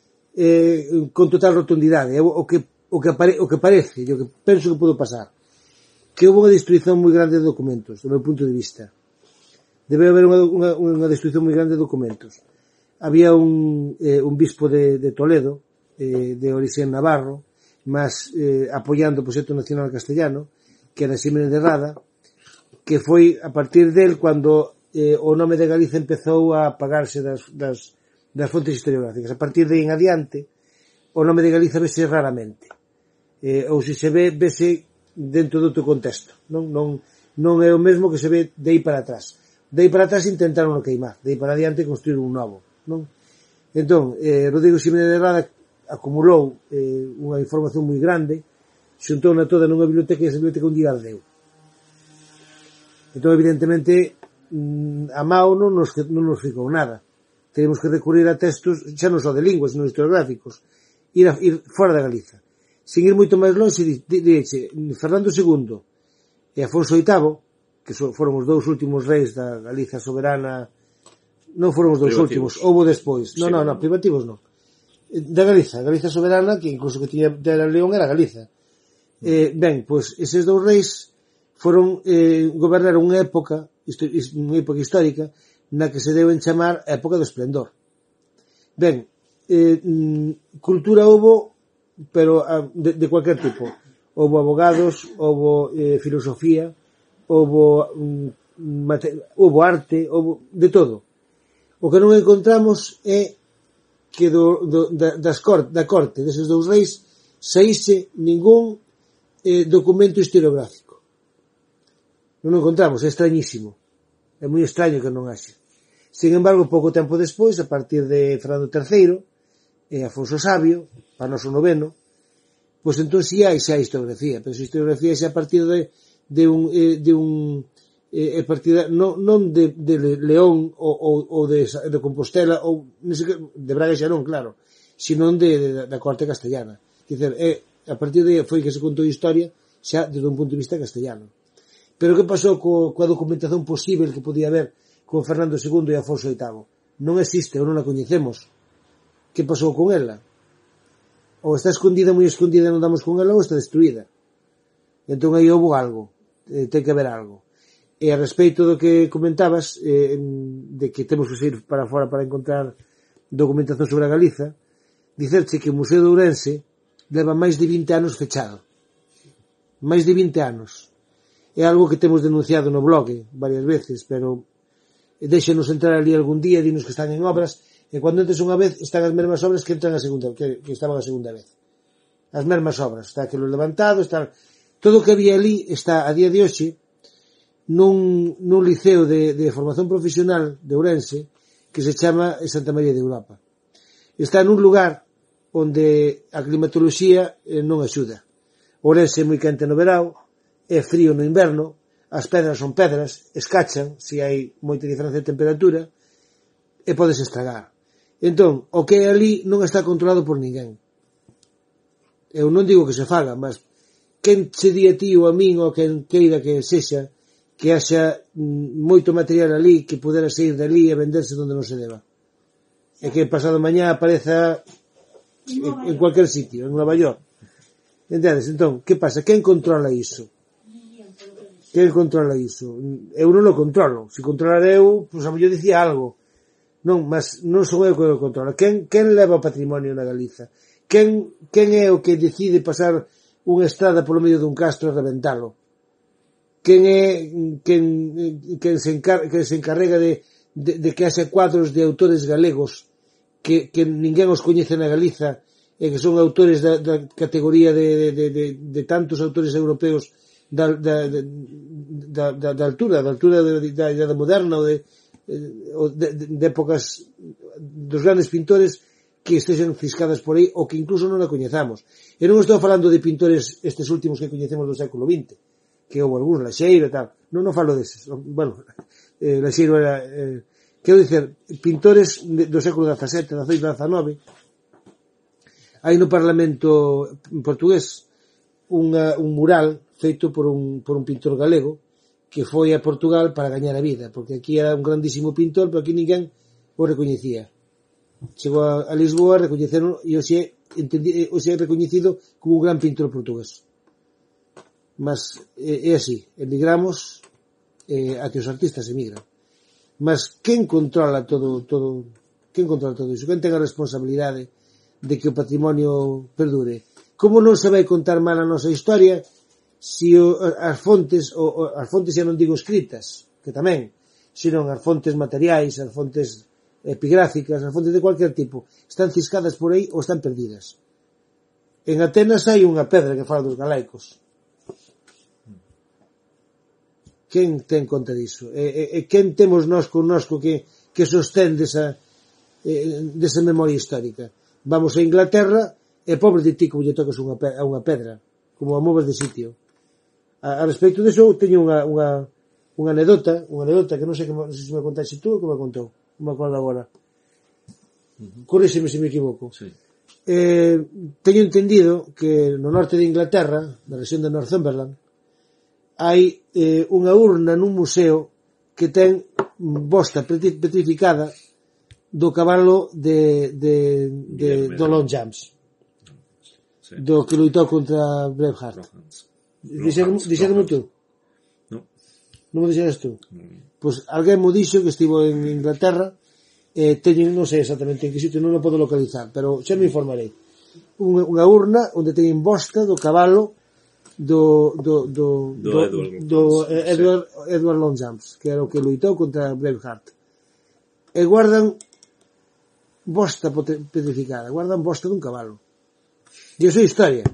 [SPEAKER 2] eh, con total rotundidade, é o que, o que, apare, o que parece, o que penso que pode pasar, que houve unha destruición moi grande de documentos, do meu punto de vista. Debe haber unha, unha, unha destruición moi grande de documentos. Había un, eh, un bispo de, de Toledo, eh, de origen navarro, mas eh, apoiando o proxecto nacional castellano, que era Ximénez de Rada, que foi a partir del cando eh, o nome de Galiza empezou a apagarse das, das, das fontes historiográficas. A partir de en adiante, o nome de Galiza vese raramente. Eh, ou se se ve, vese dentro do outro contexto. Non, non, non é o mesmo que se ve de aí para atrás. De aí para atrás intentaron queimar, de aí para adiante construir un novo. Non? Entón, eh, Rodrigo Ximénez de Rada acumulou eh, unha información moi grande, xuntou na toda nunha biblioteca e esa biblioteca un día ardeu. Entón, evidentemente, a mao non nos, non nos ficou nada. Tenemos que recurrir a textos, xa non só de lingua, sino historiográficos, ir, a, ir fora da Galiza. Sin ir moito máis longe, direche, Fernando segundo e Afonso oitavo, que so, foron os dous últimos reis da Galiza soberana, non foron os dous últimos, houbo despois. Non, non, non, privativos non. Da Galiza, Galiza soberana, que incluso que tiña de León era Galiza. Eh, ben, pois, esses dous reis foron, eh, gobernaron unha época, unha época histórica, na que se deu en chamar a época do esplendor. Ben, eh, cultura houbo, pero de, de cualquier tipo. Houbo abogados, houbo eh, filosofía, houbo, mate, houbo arte, houbo de todo. O que non encontramos é que do, do, da, das cort, da corte deses dous reis saíse ningún eh, documento historiográfico. Non o encontramos, é extrañísimo. É moi extraño que non haxe. Sin embargo, pouco tempo despois, a partir de Fernando terceiro e Afonso Sabio, para noso noveno, pois entón si hai xa historiografía, pero a historiografía xa a partir de, de un, de un é partida non, non de, de León ou, ou, ou de, de Compostela ou de Braga xa non, claro, sino de, de, da corte castellana. Dizer, é, a partir de aí foi que se contou a historia xa desde un punto de vista castellano. Pero que pasou co, coa documentación posible que podía haber con Fernando segundo e Afonso oitavo? Non existe, ou non la coñecemos. Que pasou con ela? Ou está escondida, moi escondida, non damos con ela, ou está destruída. Entón aí houve algo, eh, ten que haber algo. E a respeito do que comentabas, eh, de que temos que ir para fora para encontrar documentación sobre a Galiza, dicerche que o Museo de Ourense leva máis de vinte anos fechado. Máis de vinte anos. É algo que temos denunciado no blog varias veces, pero déxenos entrar ali algún día, dinos que están en obras, e cando entres unha vez están as mesmas obras que entran a segunda, que, que estaban a segunda vez. As mesmas obras. Está aquilo levantado, está... Todo o que había ali está a día de hoxe nun, nun liceo de, de formación profesional de Ourense que se chama Santa María de Europa. Está nun lugar onde a climatoloxía eh, non axuda. Ourense é moi quente no verão, é frío no inverno, as pedras son pedras, escachan se hai moita diferencia de temperatura e podes estragar. Entón, o que é ali non está controlado por ninguén. Eu non digo que se faga, mas quen se di a ti ou a min ou quen queira que sexa que haxa moito material ali que pudera sair dali e venderse onde non se deba. E que pasado mañá apareza en, en cualquier sitio, en Nova York. Entendes? Entón, que pasa? Quen controla iso? Quen controla iso? Eu non lo controlo. Se controlara eu, pois a mellor dicía algo. Non, mas non son eu que o controla. Quen, quen leva o patrimonio na Galiza? Quen, quen é o que decide pasar unha estrada polo medio dun castro e reventalo? Quen é quen, quen, se, encar, quen se encarrega de, de, de que haxe cuadros de autores galegos que, que ninguén os coñece na Galiza e que son autores da, da categoría de, de, de, de tantos autores europeos da, da, da, da, da altura, da altura da idade moderna ou de, de, de épocas dos grandes pintores que estexen ciscadas por aí ou que incluso non a coñezamos. E non estou falando de pintores estes últimos que coñecemos do século vinte, que houve algúns, Laxeiro e tal. Non, non falo deses. Bueno, eh, Laxeiro era... Eh, quero dicer, pintores do século dezasete, dezaoito, dezanove. Hai no Parlamento portugués unha, un mural feito por un, por un pintor galego que foi a Portugal para gañar a vida, porque aquí era un grandísimo pintor, pero aquí ninguén o recoñecía. Chegou a, a Lisboa, recoñeceron e hoxe é recoñecido como un gran pintor portugués. Mas é, é así, emigramos eh, a que os artistas emigran. Mas quen controla todo, todo, quen controla todo iso? Quen ten a responsabilidade de que o patrimonio perdure? Como non se vai contar mal a nosa historia se o, as fontes, o, as fontes xa non digo escritas, que tamén, senón as fontes materiais, as fontes epigráficas, as fontes de cualquier tipo, están ciscadas por aí ou están perdidas. En Atenas hai unha pedra que fala dos galaicos. Quen ten conta diso? E, e, e quen temos nós connosco que, que sostén desa, eh, desa memoria histórica? Vamos a Inglaterra e pobre de ti como lle tocas unha, a unha pedra, como a movas de sitio. A, a respecto diso, teño unha, unha, unha anedota, unha anedota que non sei, que, non sei se me contaxe tú ou que me contou, non me acordo agora. Uh-huh. Corríxeme se me equivoco. Sí. Eh, teño entendido que no norte de Inglaterra, na rexión de Northumberland, hai eh, unha urna nun museo que ten bosta petrificada do cabalo de, de, de, de do Long Jumps, sí. Do que luitou contra Braveheart. Dixeron tú?
[SPEAKER 1] Non.
[SPEAKER 2] Non me dixeras tú? Mm. Pois alguén mo dixo que estivo en Inglaterra e eh, teñen, non sei exactamente en que sitio, non o podo localizar, pero xa me informarei. Unha, unha urna onde teñen bosta do cabalo do do do do, do, do Edward, sí. Edward Long Jumps, que era o que luitou contra Braveheart. E guardan bosta petrificada, guardan bosta dun cabalo. E iso é historia.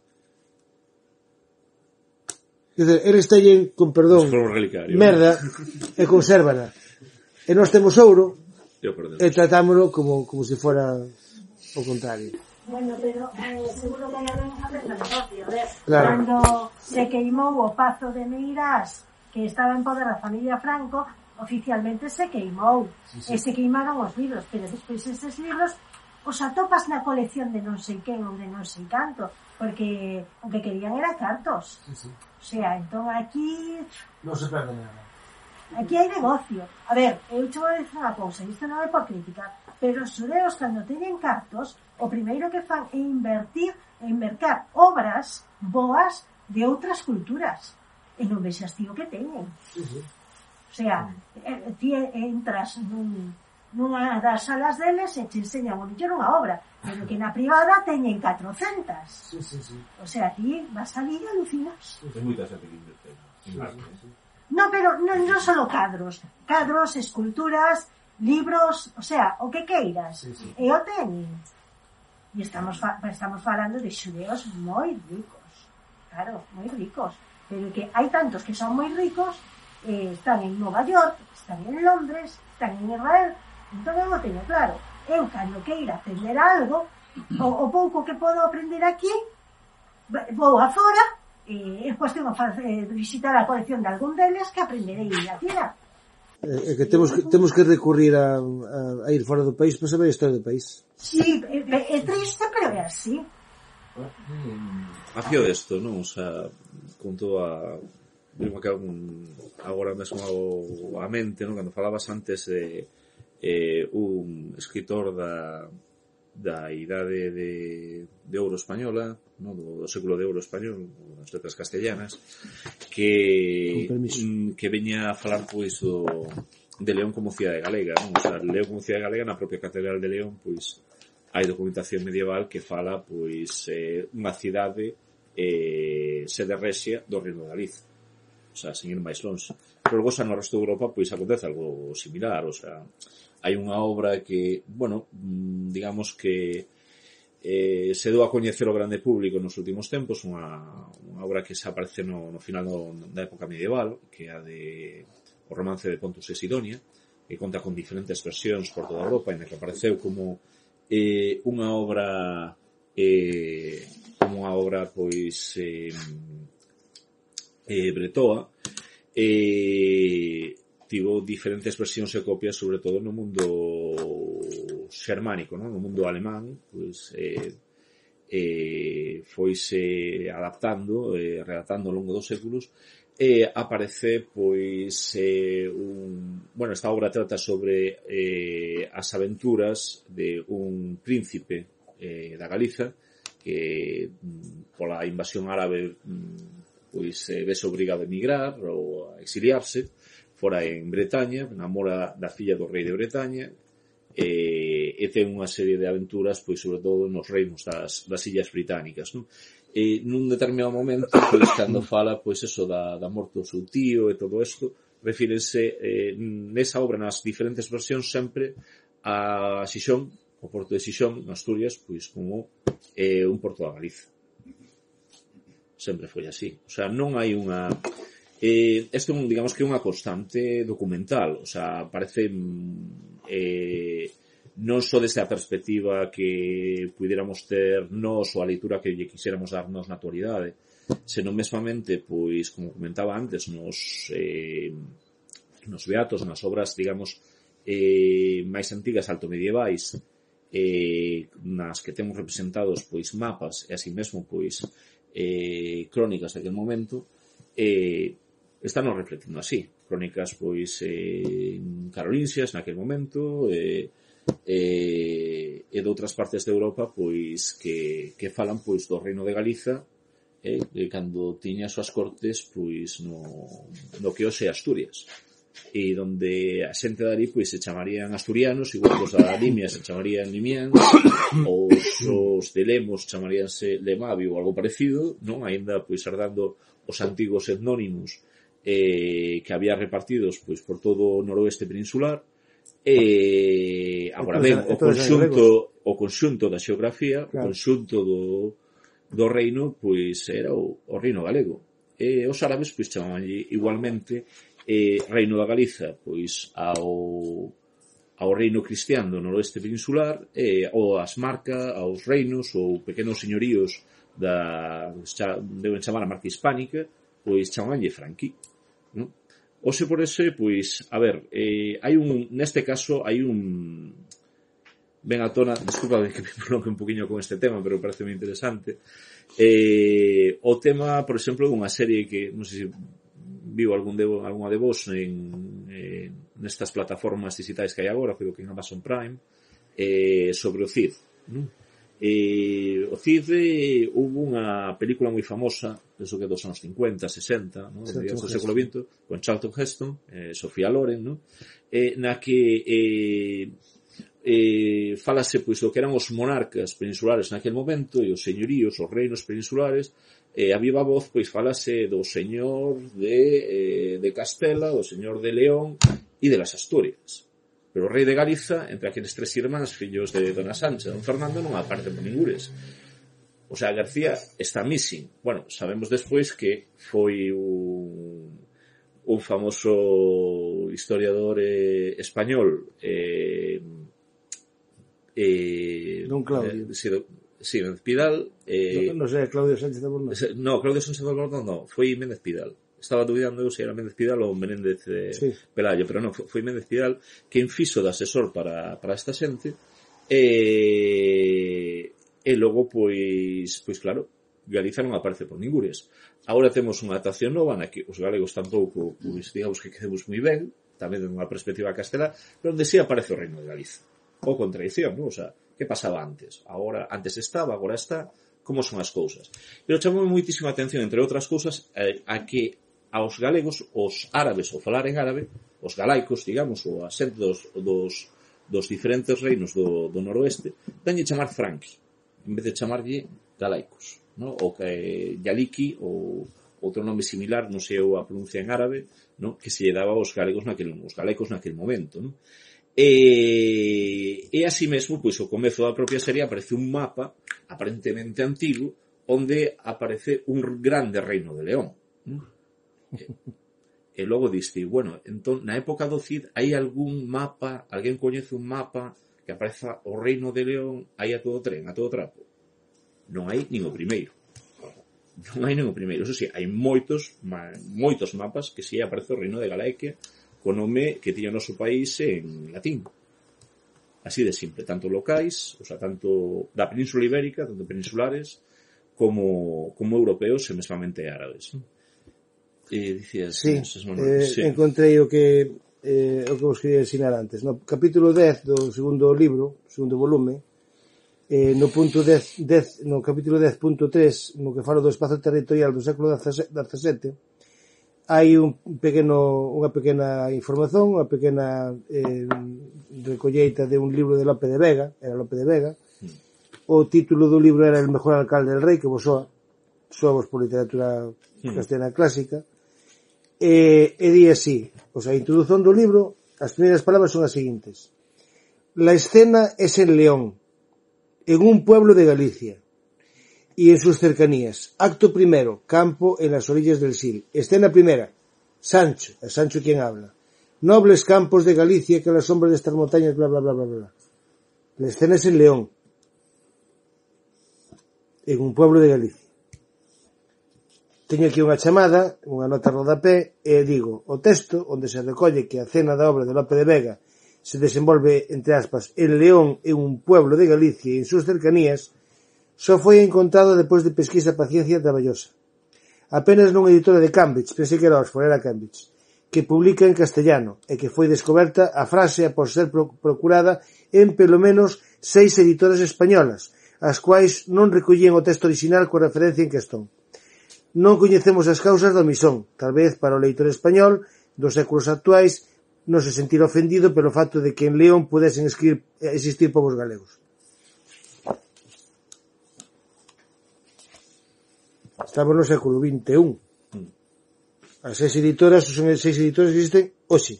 [SPEAKER 2] Quer dizer, eles teñen, con perdón, merda, e consérvana. E nós temos ouro, e tratámoslo como, como se fora o contrario.
[SPEAKER 4] Bueno, pero eh, seguro que hai alguén que aprenda negocio, ¿ves?
[SPEAKER 2] Claro.
[SPEAKER 4] Cando se queimou o Pazo de Meirás que estaba en poder da familia Franco, oficialmente se queimou. Sí, sí. E se queimaron os libros, pero despois estes libros os atopas na colección de non sei quen ou de non sei canto, porque o que querían era cartos.
[SPEAKER 2] Sí, sí.
[SPEAKER 4] O sea, entón aquí...
[SPEAKER 2] Non se perde nada.
[SPEAKER 4] Aquí hai negocio. A ver, eu te vou dicir unha cousa, isto non é por crítica, pero os xudeus, cando teñen cartos, o primeiro que fan é invertir, en mercar obras boas de outras culturas. E non vexas ti o que teñen.
[SPEAKER 2] Sí, sí.
[SPEAKER 4] O sea, ti entras nun... nunha das salas deles e te enseñan o mellor unha obra, pero que na privada teñen catrocentas.
[SPEAKER 2] Sí, sí, sí.
[SPEAKER 4] O sea, ti vas a salir e alucinas.
[SPEAKER 1] É moita xente que invierte en arte.
[SPEAKER 4] No, pero non no solo cadros. Cadros, esculturas, libros, o sea, o que queiras.
[SPEAKER 2] Sí, sí.
[SPEAKER 4] E o teñen. E estamos, fa estamos falando de xudeos moi ricos. Claro, moi ricos. Pero que hai tantos que son moi ricos, eh, están en Nova York, están en Londres, están en Israel. Entón eu teño claro, eu cando queira aprender algo, o, o pouco que podo aprender aquí, vou a fora, e é cuestión de visitar a colección de algún deles que aprenderei a tira.
[SPEAKER 2] É que temos que, temos que recurrir a, a, a ir fora do país para saber a historia do país.
[SPEAKER 4] Sí, é, é triste, pero é así.
[SPEAKER 1] A fío desto, non? O sea, con toda... Vimo que agora mesmo a mente, non? Cando falabas antes de eh, un escritor da, da idade de, de ouro española, no? do, do século de ouro español, das letras castellanas, que que veña a falar pois do, de León como cidade galega, non? O sea, León como cidade galega na propia Catedral de León, pois hai documentación medieval que fala pois eh, unha cidade eh, sede rexia do Reino de Galicia, o sea, sen ir máis longe. Pero logo xa no resto de Europa pois acontece algo similar, o sea, hai unha obra que, bueno, digamos que eh, se dou a coñecer ao grande público nos últimos tempos, unha, unha obra que se aparece no, no final do, da época medieval, que é a de o romance de Pontus e Sidonia, que conta con diferentes versións por toda Europa, en que apareceu como eh, unha obra eh, como unha obra pois eh, eh, bretoa, e tivo diferentes versións e copias, sobre todo no mundo xermánico, non? No mundo alemán, pois eh, eh, foise adaptando, eh, relatando ao longo dos séculos, e aparece pois eh, un, bueno, esta obra trata sobre eh, as aventuras de un príncipe eh, da Galiza que pola invasión árabe pois eh, vese obrigado a emigrar ou a exiliarse fora en Bretaña, namora da filla do rei de Bretaña, e, e ten unha serie de aventuras, pois, sobre todo nos reinos das, das illas británicas, non? E nun determinado momento, pois, cando fala, pois, eso, da, da morte do seu tío e todo isto, refírense, eh, nesa obra, nas diferentes versións, sempre a Xixón, o porto de Xixón, en Asturias, pois, como eh, un porto da Galiza. Sempre foi así. O sea, non hai unha... Eh, isto, digamos que é unha constante documental, o sea, parece eh, non só desde a perspectiva que pudiéramos ter nós ou a leitura que lle quixéramos darnos na actualidade, senón mesmamente, pois, como comentaba antes, nos eh, nos beatos, nas obras, digamos, eh, máis antigas altomedievais, eh, nas que temos representados, pois, mapas e así mesmo, pois, eh, crónicas daquele momento, eh, están nos reflectindo así. Crónicas, pois, eh, carolinxias naquele momento, e, e, e de outras partes de Europa, pois, que, que falan, pois, do Reino de Galiza, eh, e cando tiña as súas cortes, pois, no, no que hoxe é Asturias. E donde a xente dali, pois, se chamarían asturianos, igual que os da Limia se chamarían limiáns, os, os de Lemos chamaríanse Lemavi ou algo parecido, non? Ainda, pois, herdando os antigos etnónimos eh, que había repartidos pois por todo o noroeste peninsular, e agora ben, o conxunto o conxunto da xeografía, claro. O conxunto do, do reino, pois era o, o reino galego, e os árabes pois chamaban igualmente eh, reino da Galiza pois ao ao reino cristiano do noroeste peninsular, e ou as marcas aos reinos ou pequenos señoríos da, deben chamar a marca hispánica, pois chamabanlle franqui, non? Ose por ese, pois, a ver, eh, hai un, neste caso, hai un, ben a tona, desculpa que me prolongue un poquinho con este tema, pero parece moi interesante, eh, o tema, por exemplo, dunha serie que, non sei se viu algún de, alguna de vos en, eh, nestas plataformas digitais que hai agora, creo que en Amazon Prime, eh, sobre o Cid, non? Eh, o Cid eh, hubo unha película moi famosa, penso que dos anos cincuenta, sesenta, no? Do século vinte, con Charlton Heston, eh, Sofía Loren, no? eh, na que eh, eh, falase pois do que eran os monarcas peninsulares naquele momento e os señoríos, os reinos peninsulares, eh, a viva voz pois falase do señor de, eh, de Castela, do señor de León e de las Asturias. Pero o rei de Galiza, entre aqueles tres irmáns, fillos de Dona Sancha e Don Fernando, non aparece por ningures. O sea, García está missing. Bueno, sabemos despois que foi un, un famoso historiador eh, español, eh, eh,
[SPEAKER 2] Don Claudio.
[SPEAKER 1] Eh, sí, sí, Méndez Pidal. Eh,
[SPEAKER 2] no, no sei, Claudio Sánchez de Albornoz.
[SPEAKER 1] No, Claudio Sánchez de Albornoz non, foi Méndez Pidal. Estaba dudando se era Méndez Pidal ou Menéndez eh, sí. Pelayo, pero non, foi Méndez Pidal quen fixo de asesor para, para esta xente e, e logo, pois, pois claro, Galiza non aparece por ningures. Agora temos unha adaptación nova na que os galegos tampouco, pois, digamos que quedemos moi ben, tamén dunha perspectiva castelá, pero onde sí aparece o Reino de Galiza. Ou contradición, non? O sea, que pasaba antes? Agora, antes estaba, agora está, como son as cousas? Pero chamou moitísima atención, entre outras cousas, eh, a que aos galegos, os árabes, ou falar en árabe, os galaicos, digamos, ou a xente dos, dos, dos diferentes reinos do, do noroeste, danlle chamar franqui, en vez de chamarlle galaicos, no? O que yaliki, ou outro nome similar, non sei a pronuncia en árabe, no? Que se lle daba aos galegos naquel, os galecos naquel momento, no? E, e así mesmo, pois, o comezo da propia serie aparece un mapa, aparentemente antigo, onde aparece un grande reino de León, no? E logo diste, bueno, entón, na época do Cid hai algún mapa, alguén coñece un mapa que apareza o reino de León aí a todo tren, a todo trapo? Non hai nin o primeiro. Non hai nin o primeiro. Eso sí, hai moitos, moitos mapas que si aparece o reino de Galaequia co nome que tiña o noso país en latín. Así de simple, tanto locais, o sea, tanto da Península Ibérica, tanto peninsulares, como, como europeos e mesmamente árabes. E dicías,
[SPEAKER 2] sí,
[SPEAKER 1] non,
[SPEAKER 2] eh,
[SPEAKER 1] sí,
[SPEAKER 2] encontrei o que eh, o que vos queria ensinar antes. No capítulo dez do segundo libro, segundo volume, eh, no punto dez, dez, no capítulo dez punto tres, no que falo do espazo territorial do século dezasete, hai un pequeno, unha pequena información, unha pequena eh, recolleita de un libro de Lope de Vega, era Lope de Vega. O título do libro era El mejor alcalde del rey, que vos soa, soa vos por literatura castellana clásica. E, e di así, pois a introdución do libro, as primeiras palabras son as seguintes: la escena es en León, en un pueblo de Galicia y en sus cercanías. Acto primero, campo en las orillas del Sil. Escena primera, Sancho, es Sancho quien habla. Nobles campos de Galicia que a la sombra de estas montañas, bla, bla, bla, bla, bla. La escena es en León, en un pueblo de Galicia. Teño aquí unha chamada, unha nota rodapé, e digo, o texto onde se recolle que a cena da obra de Lope de Vega se desenvolve, entre aspas, en León, en un pueblo de Galicia e en sus cercanías, só foi encontrado depois de pesquisa paciencia traballosa. Apenas nunha editora de Cambridge, pensei que era Oxford, era Cambridge, que publica en castellano, e que foi descoberta a frase a por ser procurada en pelo menos seis editoras españolas, as quais non recollían o texto original coa referencia en cuestión. Non coñecemos as causas da omisión, tal vez para o leitor español dos séculos actuais non se sentirá ofendido pelo facto de que en León pudesen existir povos galegos. Estamos no século vinte e un. As seis editoras son as seis editoras que existen hoxe.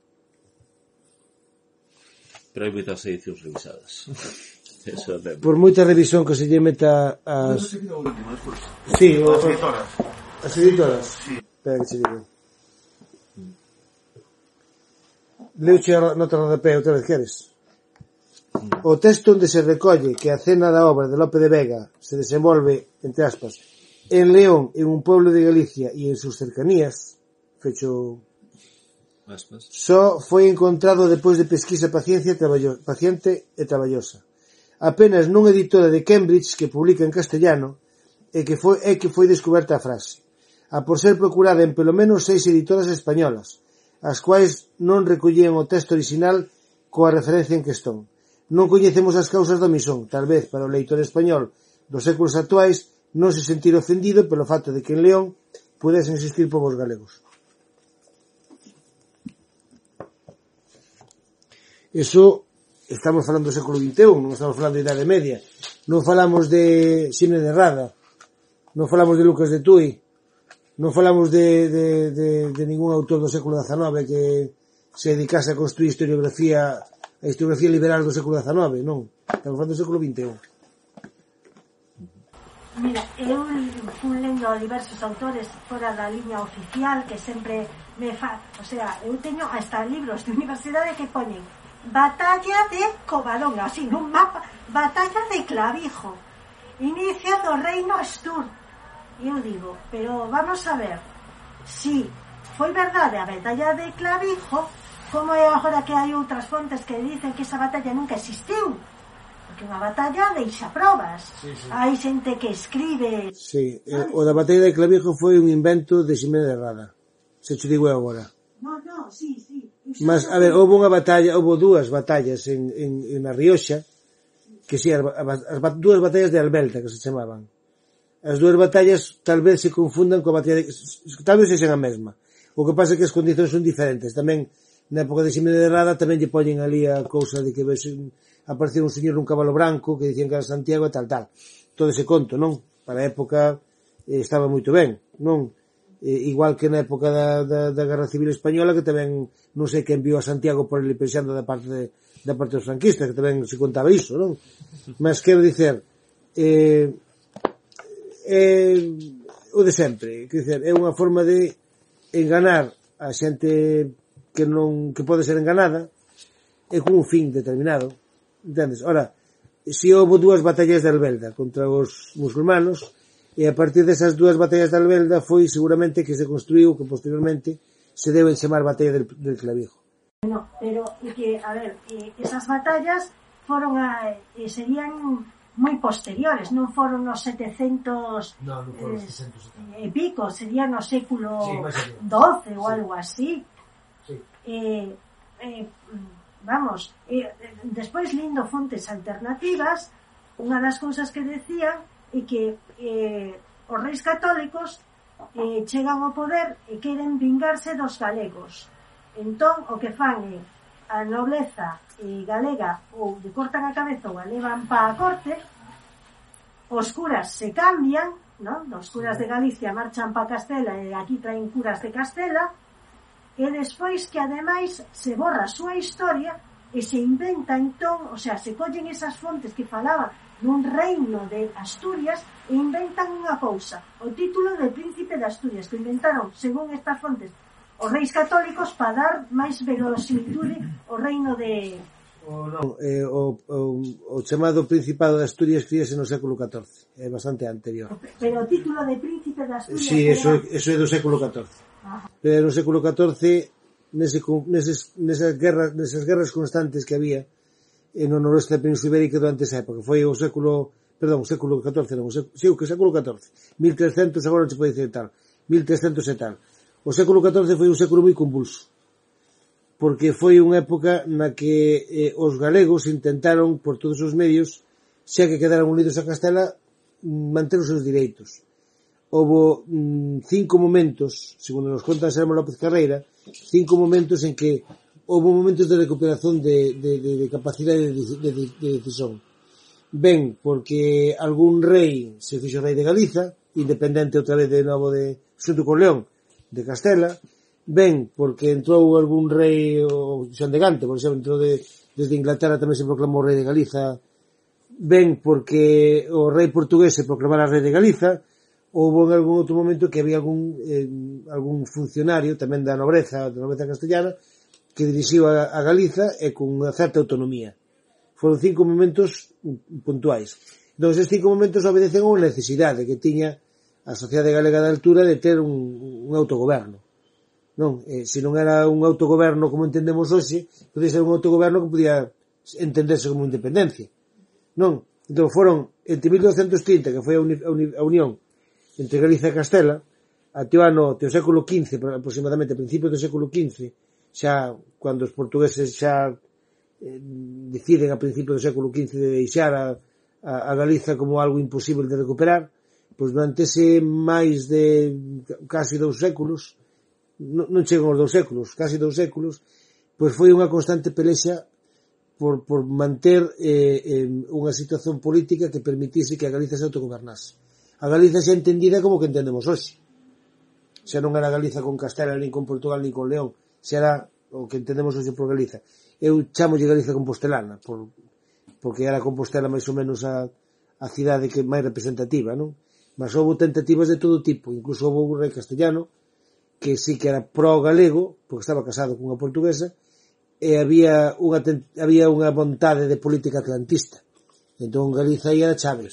[SPEAKER 1] Pero hai moitas edicións revisadas. Eso é
[SPEAKER 2] por moita revisión que se lle meta as... Sí, o... as editoras. As editoras? Sí. Espera que se digo. Leuche a nota de pé outra vez, queres? O texto onde se recolle que a cena da obra de Lope de Vega se desenvolve, entre aspas, en León, en un pueblo de Galicia e en sus cercanías, fecho
[SPEAKER 1] Aspas.
[SPEAKER 2] Só foi encontrado despois de pesquisa paciencia traballo, paciente e traballosa. Apenas nunha editora de Cambridge que publica en castellano é que foi, é que foi descoberta a frase, a por ser procurada en pelo menos seis editoras españolas, as quais non recollían o texto original coa referencia en questón. Non coñecemos as causas da omisión, tal vez para o leitor español dos séculos actuais non se sentir ofendido pelo facto de que en León pudesen existir povos galegos. Eso, estamos falando do século vinte e un, non estamos falando de Idade Media. Non falamos de Ximne de Rada, non falamos de Lucas de Tui, non falamos de, de, de, de ningún autor do século dezanove que se dedicase a construir historiografía, a historiografía liberal do século dezanove, non. Estamos falando do século vinte e un.
[SPEAKER 4] Mira, eu fui lendo diversos autores fora da liña oficial que sempre me fa... O sea, eu teño hasta libros de universidade que poñen Batalla de Covadonga, así, nun mapa, Batalla de Clavijo, inicio do reino Astur. E eu digo, pero vamos a ver, si foi verdade a Batalla de Clavijo, como é agora que hai outras fontes que dicen que esa batalla nunca existiu? Porque unha batalla deixa probas. Sí, sí. Hai xente que escribe...
[SPEAKER 2] Sí, eh, o da batalla de Clavijo foi un invento de Ximene de Rada. Se te digo agora.
[SPEAKER 4] No, no, sí, sí.
[SPEAKER 2] Mas, a ver, houve unha batalla, houve dúas batallas en, en, en a Rioxa, que si, as, as, as dúas batallas de Albelta, que se chamaban. As dúas batallas tal vez se confundan coa batalla de... Tal vez sexan a mesma. O que pasa é que as condicións son diferentes. Tamén, na época de Ximene de Rada, tamén lle poñen ali a cousa de que vexen... apareceu un señor nun cabalo branco que dicían que era Santiago e tal, tal. Todo ese conto, non? Para a época eh, estaba moito ben, non? Eh, igual que na época da, da, da Guerra Civil Española, que tamén non sei que enviou a Santiago por ele pensando da parte de, da parte dos franquistas, que tamén se contaba iso, non? Mas quero dicer, eh, eh, o de sempre, quero dicer, é unha forma de enganar a xente que non que pode ser enganada e con un fin determinado. Entendes? Ora, si houve dúas batallas de Albelda contra os musulmanos, e a partir desas dúas batallas de Albelda foi seguramente que se construiu, que posteriormente se deu en chamar Batalla del, del Clavijo.
[SPEAKER 4] No, pero que, a ver, esas batallas foron a, eh, serían moi posteriores, non foron nos setecentos
[SPEAKER 2] no, non foron eh, setecentos
[SPEAKER 4] e pico, serían no século
[SPEAKER 2] sí,
[SPEAKER 4] doce ou
[SPEAKER 2] sí.
[SPEAKER 4] algo así.
[SPEAKER 2] Sí.
[SPEAKER 4] Eh, eh, vamos, eh, despois lindo fontes alternativas, unha das cousas que decían é que eh, os reis católicos eh, chegan ao poder e queren vingarse dos galegos. Entón, o que fan é a nobleza eh, galega ou lle cortan a cabeza ou a levan pa a corte, os curas se cambian, non? Os curas de Galicia marchan pa Castela e aquí traen curas de Castela, e despois que ademais se borra a súa historia e se inventa entón, o sea, se collen esas fontes que falaban nun reino de Asturias e inventan unha cousa, o título de Príncipe de Asturias, que inventaron, según estas fontes, os reis católicos para dar máis verosimilitude ao reino de...
[SPEAKER 2] O, non, eh, o, o, o chamado Principado de Asturias críase no século catorce, é bastante anterior.
[SPEAKER 4] Pero o título de Príncipe de Asturias...
[SPEAKER 2] Sí, eso, era... eso é do século catorce. Ajá. Pero no século catorce, nese, neses, nesas, guerras, nesas guerras constantes que había no noroeste da Península Ibérica durante esa época, foi o século, perdón, o século catorce, non, o século, sí, o que século catorce, mil trescentos, agora non se pode dizer tal, mil trescentos e tal. O século catorce foi un século moi convulso, porque foi unha época na que eh, os galegos intentaron, por todos os medios, xa que quedaran unidos a Castela, manter os seus direitos. Houve mm, cinco momentos, segundo nos conta Anselmo López Carreira, cinco momentos en que houve momentos de recuperación de, de, de, de capacidade de, de, de, de decisión. Ben, porque algún rei se fixo rei de Galiza, independente outra vez de novo de xunto con León, de Castela. Ben, porque entrou algún rei, o Xan de Gante, por exemplo, entrou de, desde Inglaterra, tamén se proclamou rei de Galiza. Ben, porque o rei portugués se proclamara rei de Galiza. Houve en algún outro momento que había algún eh, algún funcionario tamén da nobreza, da nobreza castellana, que dirixiu a, a Galiza e con unha certa autonomía. Foron cinco momentos puntuais. Entón, estes cinco momentos obedecen a unha necesidade que tiña a sociedade galega da altura de ter un, un autogoberno. Non, eh, se non era un autogoberno como entendemos hoxe, podía ser un autogoberno que podía entenderse como independencia. Non, entón foron entre mil novecientos trinta, que foi a, uni, a, uni, a unión entre Galiza e Castela, até o ano, até o século quince, aproximadamente, a principios do século quince, xa, cando os portugueses xa eh, deciden a principios do século quince de deixar a, a, a Galiza como algo imposible de recuperar, pois durante ese máis de casi dous séculos, non, non chegan os dous séculos, casi dous séculos, pois foi unha constante pelexa por, por manter eh, eh, unha situación política que permitise que a Galiza se autogobernase. A Galiza xa entendida como que entendemos hoxe. Xa non era Galiza con Castela, nin con Portugal, nin con León, xa era o que entendemos hoxe por Galiza. Eu chamolle Galiza compostelana, por, porque era Compostela máis ou menos a, a cidade que máis representativa, non? Mas houve tentativas de todo tipo, incluso houve un rei castellano, que sí que era pro-galego, porque estaba casado cunha portuguesa, e había unha, había unha vontade de política atlantista. Entón Galiza aí era chave.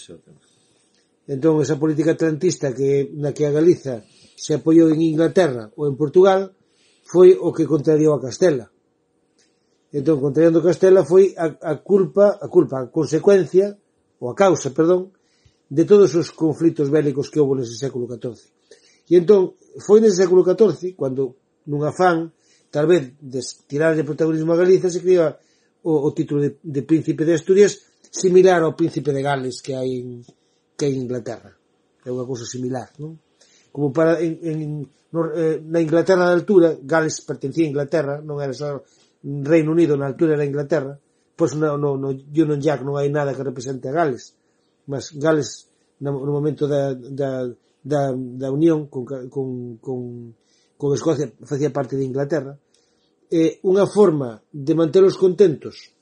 [SPEAKER 2] Entón esa política atlantista que, na que a Galiza se apoiou en Inglaterra ou en Portugal foi o que contrariou a Castela. Entón, contrariando a Castela foi a, a culpa, a culpa, a consecuencia, ou a causa, perdón, de todos os conflitos bélicos que houve nese século catorce. E entón, foi nese século catorce, cando, nun afán, tal vez, de tirarlle protagonismo a Galiza, se creaba o, o título de, de Príncipe de Asturias, similar ao Príncipe de Gales que hai en, que hai en Inglaterra. É unha cousa similar, non? Como para en, en, no, eh, na Inglaterra da altura, Gales pertencía a Inglaterra, non era só Reino Unido, na altura era Inglaterra, pois no, no, no Union Jack non hai nada que represente a Gales, mas Gales no, no momento da, da, da, da unión con, con, con, con Escocia facía parte de Inglaterra. Eh, unha forma de mantelos contentos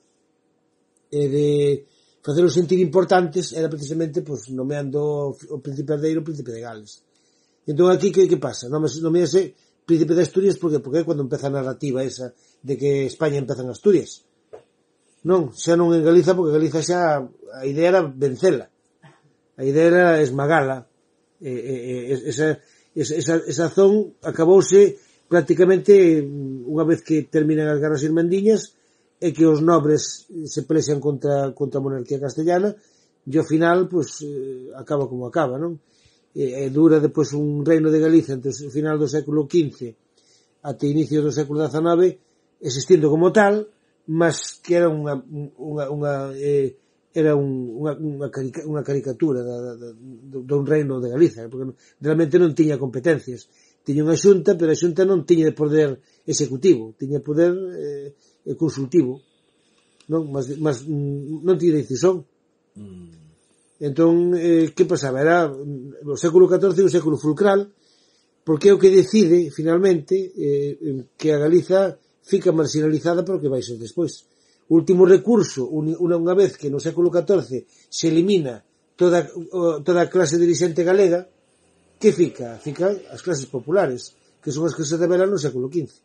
[SPEAKER 2] e de facelos sentir importantes era precisamente pues, nomeando o príncipe herdeiro o príncipe de Gales. Entón aquí que, que pasa? Non me sei príncipe de Asturias porque, porque é cando empeza a narrativa esa de que España empeza en Asturias. Non, xa non en Galiza, porque Galiza xa a idea era vencela. A idea era esmagala. E, e, esa, esa, esa zón acabouse prácticamente unha vez que terminan as guerras irmandiñas e que os nobres se pelexan contra, contra a monarquía castellana e ao final, pues, eh, acaba como acaba, non? E, e dura depois un reino de Galiza entre o final do século quince até inicio do século dezanove existindo como tal, mas que era unha, unha, unha eh, era un, unha, unha, carica, unha caricatura da, da, da, un reino de Galiza, porque realmente non tiña competencias. Tiña unha xunta, pero a xunta non tiña poder executivo, tiña poder eh, consultivo, non? Mas, mas non tiña decisión. Mm. Entón, eh, que pasaba? Era o século catorce o século fulcral, porque é o que decide, finalmente, eh, que a Galiza fica marginalizada para o que vai ser despois. O último recurso, unha, unha vez que no século catorce se elimina toda, toda a clase dirixente galega, que fica? Fican as clases populares, que son as que se revelan no século quince.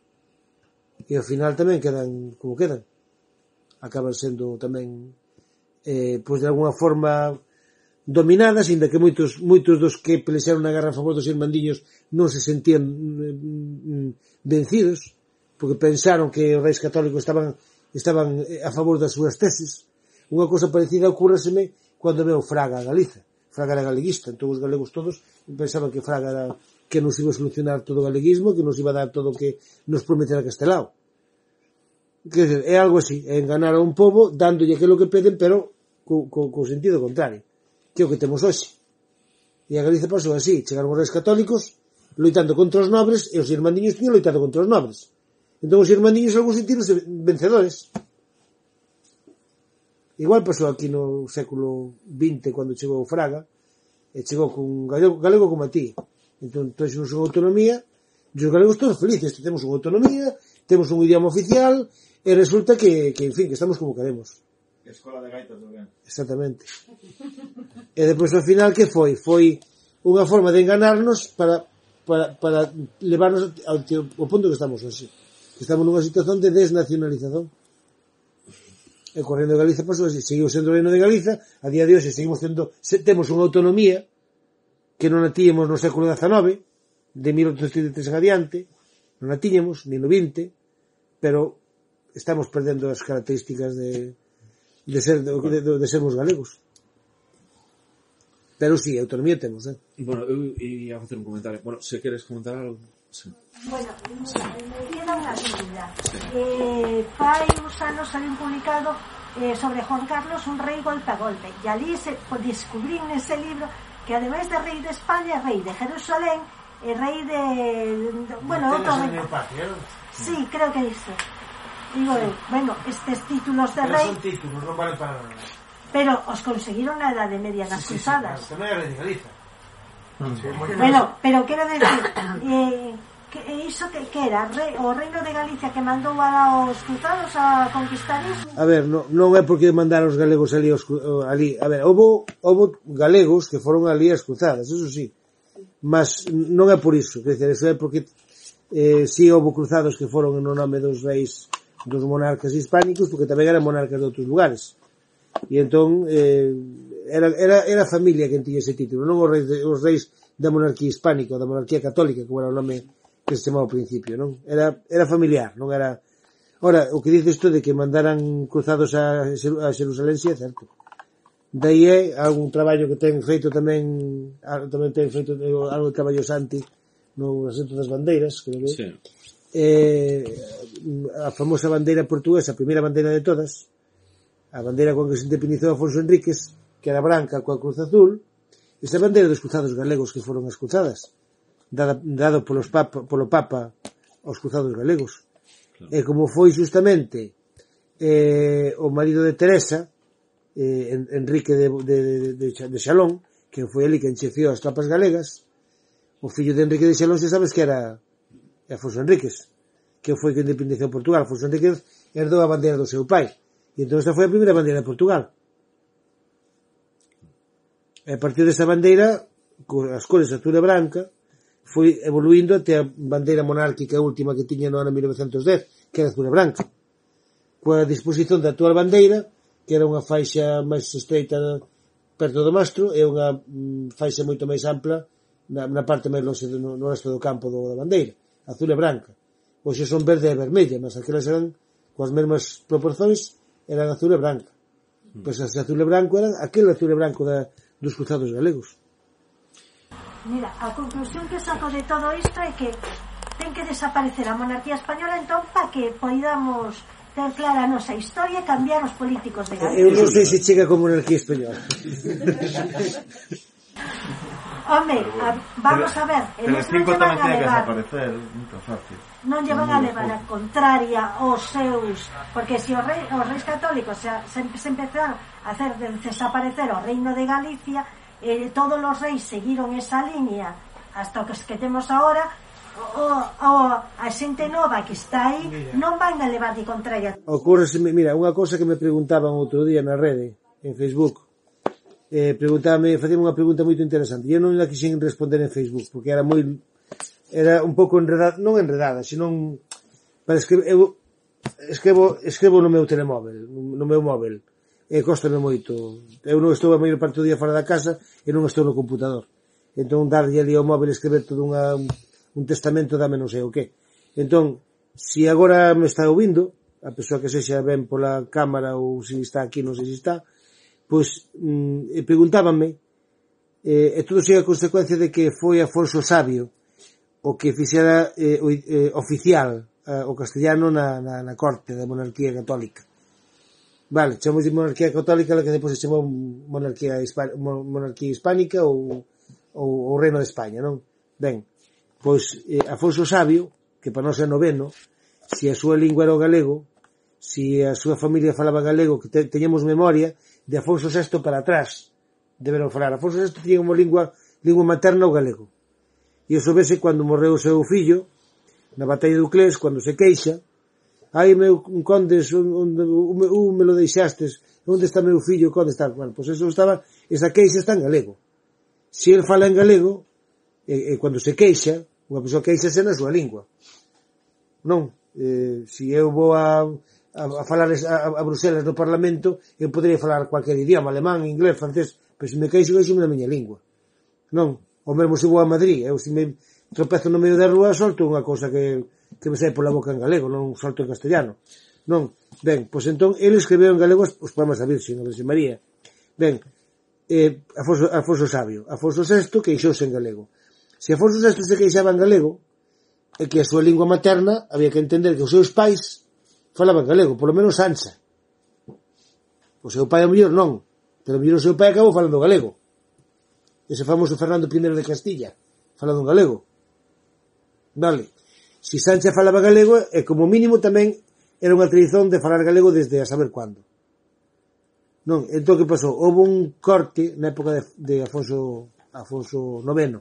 [SPEAKER 2] E ao final tamén quedan como quedan. Acaban sendo tamén, eh, pois de alguna forma, dominadas, ainda que moitos, moitos dos que pelexaron na guerra a favor dos irmandiños non se sentían mm, vencidos, porque pensaron que os reis católicos estaban, estaban a favor das súas teses. Unha cousa parecida ocurreseme cando veo Fraga a Galiza. Fraga era galeguista, entón os galegos todos pensaban que Fraga era que nos iba a solucionar todo o galeguismo, que nos iba a dar todo o que nos prometera Castelao. Quer dizer, é algo así, é enganar a un pobo dándolle aquilo que peden, pero co, co, co sentido contrario, que é o que temos hoxe. E a Galiza pasou así, chegaron os reis católicos loitando contra os nobres e os irmandiños tiñan loitando contra os nobres. Entón os irmandiños algúns sentidos vencedores. Igual pasou aquí no século vinte cando chegou Fraga e chegou con galego, galego como a ti. Entón traxenos unha autonomía e os galegos todos felices, temos unha autonomía, temos un idioma oficial e resulta que, que en fin, que estamos como queremos.
[SPEAKER 5] Escola de gaitas do ben.
[SPEAKER 2] Exactamente. E depois ao final que foi? Foi unha forma de enganarnos para, para, para levarnos ao, ao punto que estamos hoxe. Estamos nunha situación de desnacionalización. E co Reino de Galiza pasou así, seguimos sendo o Reino de Galiza, a día de hoxe seguimos sendo, se, temos unha autonomía que non a tíamos no século dezanove, de mil oitocentos trinta e tres en adiante, non a tiñamos, ni no vinte, pero estamos perdendo as características de, de, ser, de, de, de sermos galegos. Pero sí, autonomía temos, eh?
[SPEAKER 1] Bueno, eu ia facer un comentario. Bueno, se queres comentar algo... Sí.
[SPEAKER 4] Bueno, me queda unha dúbida. Sí. Eh, fai uns anos saliu un publicado eh, sobre Juan Carlos, un rei golpe a golpe. E ali se descubrí nese libro que ademais de rei de España, rei de Jerusalén, e rei de... de bueno, outro rei... Sí, creo que iso. Digo, eh, bueno, estes títulos de
[SPEAKER 2] pero
[SPEAKER 4] rei...
[SPEAKER 2] son títulos, non vale para nada.
[SPEAKER 4] Pero os conseguiron na Edade Media nas
[SPEAKER 2] sí,
[SPEAKER 4] cruzadas.
[SPEAKER 2] Sí, sí, tamén é rei de Galiza. Mm. Sí,
[SPEAKER 4] bueno, pero quero decir... eh, que iso que, que era Re, o reino de Galicia que mandou aos cruzados a conquistar iso.
[SPEAKER 2] A ver, no, non é porque mandaron os galegos ali, os, ali. A ver, houve, houve galegos que foron ali as cruzadas, eso sí, mas non é por iso, quer dizer, eso é porque eh, si houve cruzados que foron no nome dos reis, dos monarcas hispánicos, porque tamén eran monarcas de outros lugares, e entón eh, era, era, era a familia que tiña ese título, non os reis, de, os reis da monarquía hispánica ou da monarquía católica, como era o nome que se chamaba ao principio, non? Era, era familiar, non era... Ora, o que dice isto de que mandaran cruzados a, a Jerusalén, si é certo. Daí é algún traballo que ten feito tamén, tamén ten feito algo de Caballo Santi no asento das bandeiras, creo que sí. Eh, a famosa bandeira portuguesa, a primeira bandeira de todas, a bandeira con que se independizou Afonso Enríquez, que era branca coa cruz azul, esa bandeira dos cruzados galegos que foron as cruzadas, dado, dado polos papa, polo Papa aos cruzados galegos. Claro. E como foi justamente eh, o marido de Teresa, eh, Enrique de, de, de, de Xalón, que foi ali que enchefiou as tropas galegas, o fillo de Enrique de Xalón, se sabes que era Afonso Enríquez, que foi que independizou Portugal. Afonso Enríquez herdou a bandeira do seu pai, e entón esta foi a primeira bandeira de Portugal. E a partir desa bandeira, as cores azul e branca, foi evoluindo até a bandeira monárquica última que tiña no ano mil novecentos dez, que era azul e branca, coa disposición da actual bandeira, que era unha faixa máis estreita perto do mastro e unha mm, faixa moito máis ampla na, na parte máis longe do, no, no resto do campo do, da bandeira, azul e branca. Hoxe son verde e vermella, mas aquelas eran coas mesmas proporcións, eran azul e branca. Mm. Pois ese azul e branco era aquele azul e branco da, dos cruzados galegos.
[SPEAKER 4] Mira, a conclusión que saco de todo isto é que ten que desaparecer a monarquía española entón para que poidamos ter clara a nosa historia e cambiar os políticos de Galicia.
[SPEAKER 2] Eu non sei se chega con monarquía española.
[SPEAKER 4] Home, a, vamos a ver,
[SPEAKER 5] pero
[SPEAKER 4] eles non lle van a levar,
[SPEAKER 5] muito fácil.
[SPEAKER 4] Non lle van a levar a contraria aos seus, porque se os, rei, os reis católicos se, se, se empezaron a hacer desaparecer o reino de Galicia, eh, todos os reis seguiron esa línea hasta o que, que temos agora, o, o, a xente nova que está aí non van a levar de contraria.
[SPEAKER 2] Ocurreseme, mira, unha cousa que me preguntaban outro día na rede, en Facebook, eh, preguntábame, facíame unha pregunta moito interesante, e eu non la quixen responder en Facebook, porque era moi, era un pouco enredada, non enredada, senón, para escrever, eu escrevo, escrevo no meu telemóvel, no meu móvel, e cóstame moito. Eu non estou a maior parte do día fora da casa e non estou no computador. Entón, darlle ali ao móvel escrever todo unha, un testamento dame non sei o que. Entón, se agora me está ouvindo, a persoa que sexa ben pola cámara ou se está aquí, non sei se está, pois, mm, preguntábanme, eh, e todo sei a consecuencia de que foi Afonso Sabio o que fixera eh, o, eh, oficial eh, o castellano na, na, na corte da monarquía católica. Vale, chamamos de monarquía católica, que depois se chamou monarquía, hispa, monarquía hispánica ou, ou o reino de España, non? Ben, pois eh, Afonso Sabio, que para nós é noveno, se a súa lingua era o galego, se a súa familia falaba galego, que te, teñamos memoria de Afonso sexto para atrás, deberon falar. Afonso sexto tiña como lingua, lingua materna o galego. E iso vese cando morreu o seu fillo, na batalla de Uclés, cando se queixa, ai, meu condes, onde, onde, onde me lo deixastes, onde está meu fillo, onde está? Bueno, pois eso estaba, esa queixa está en galego. Se el fala en galego, e, e cando se queixa, unha persoa queixase na súa lingua. Non? Eh, se eu vou a, a, a falar a, a Bruselas no Parlamento, eu poderia falar cualquier idioma, alemán, inglés, francés, pero se me queixo, queixo na miña lingua. Non? O mesmo se vou a Madrid, eu se me tropezo no medio da rúa, solto unha cousa que que me sai pola boca en galego, non solto en castellano. Non, ben, pois entón, ele escreveu en galego os poemas da Virxe, a Virxe María. Ben, eh, Afonso, Afonso Sabio. Afonso sexto queixouse en galego. Se Afonso sexto se queixaba en galego, é que a súa lingua materna había que entender que os seus pais falaban galego, polo menos Sancha. O seu pai ao mellor non, pero ao mellor o seu pai acabou falando galego. Ese famoso Fernando primero de Castilla, falando en galego. Vale. Si Sancha falaba galego, e como mínimo tamén era unha tradición de falar galego desde a saber cuándo. Non, entón que pasou? Houve un corte na época de, de Afonso Afonso noveno.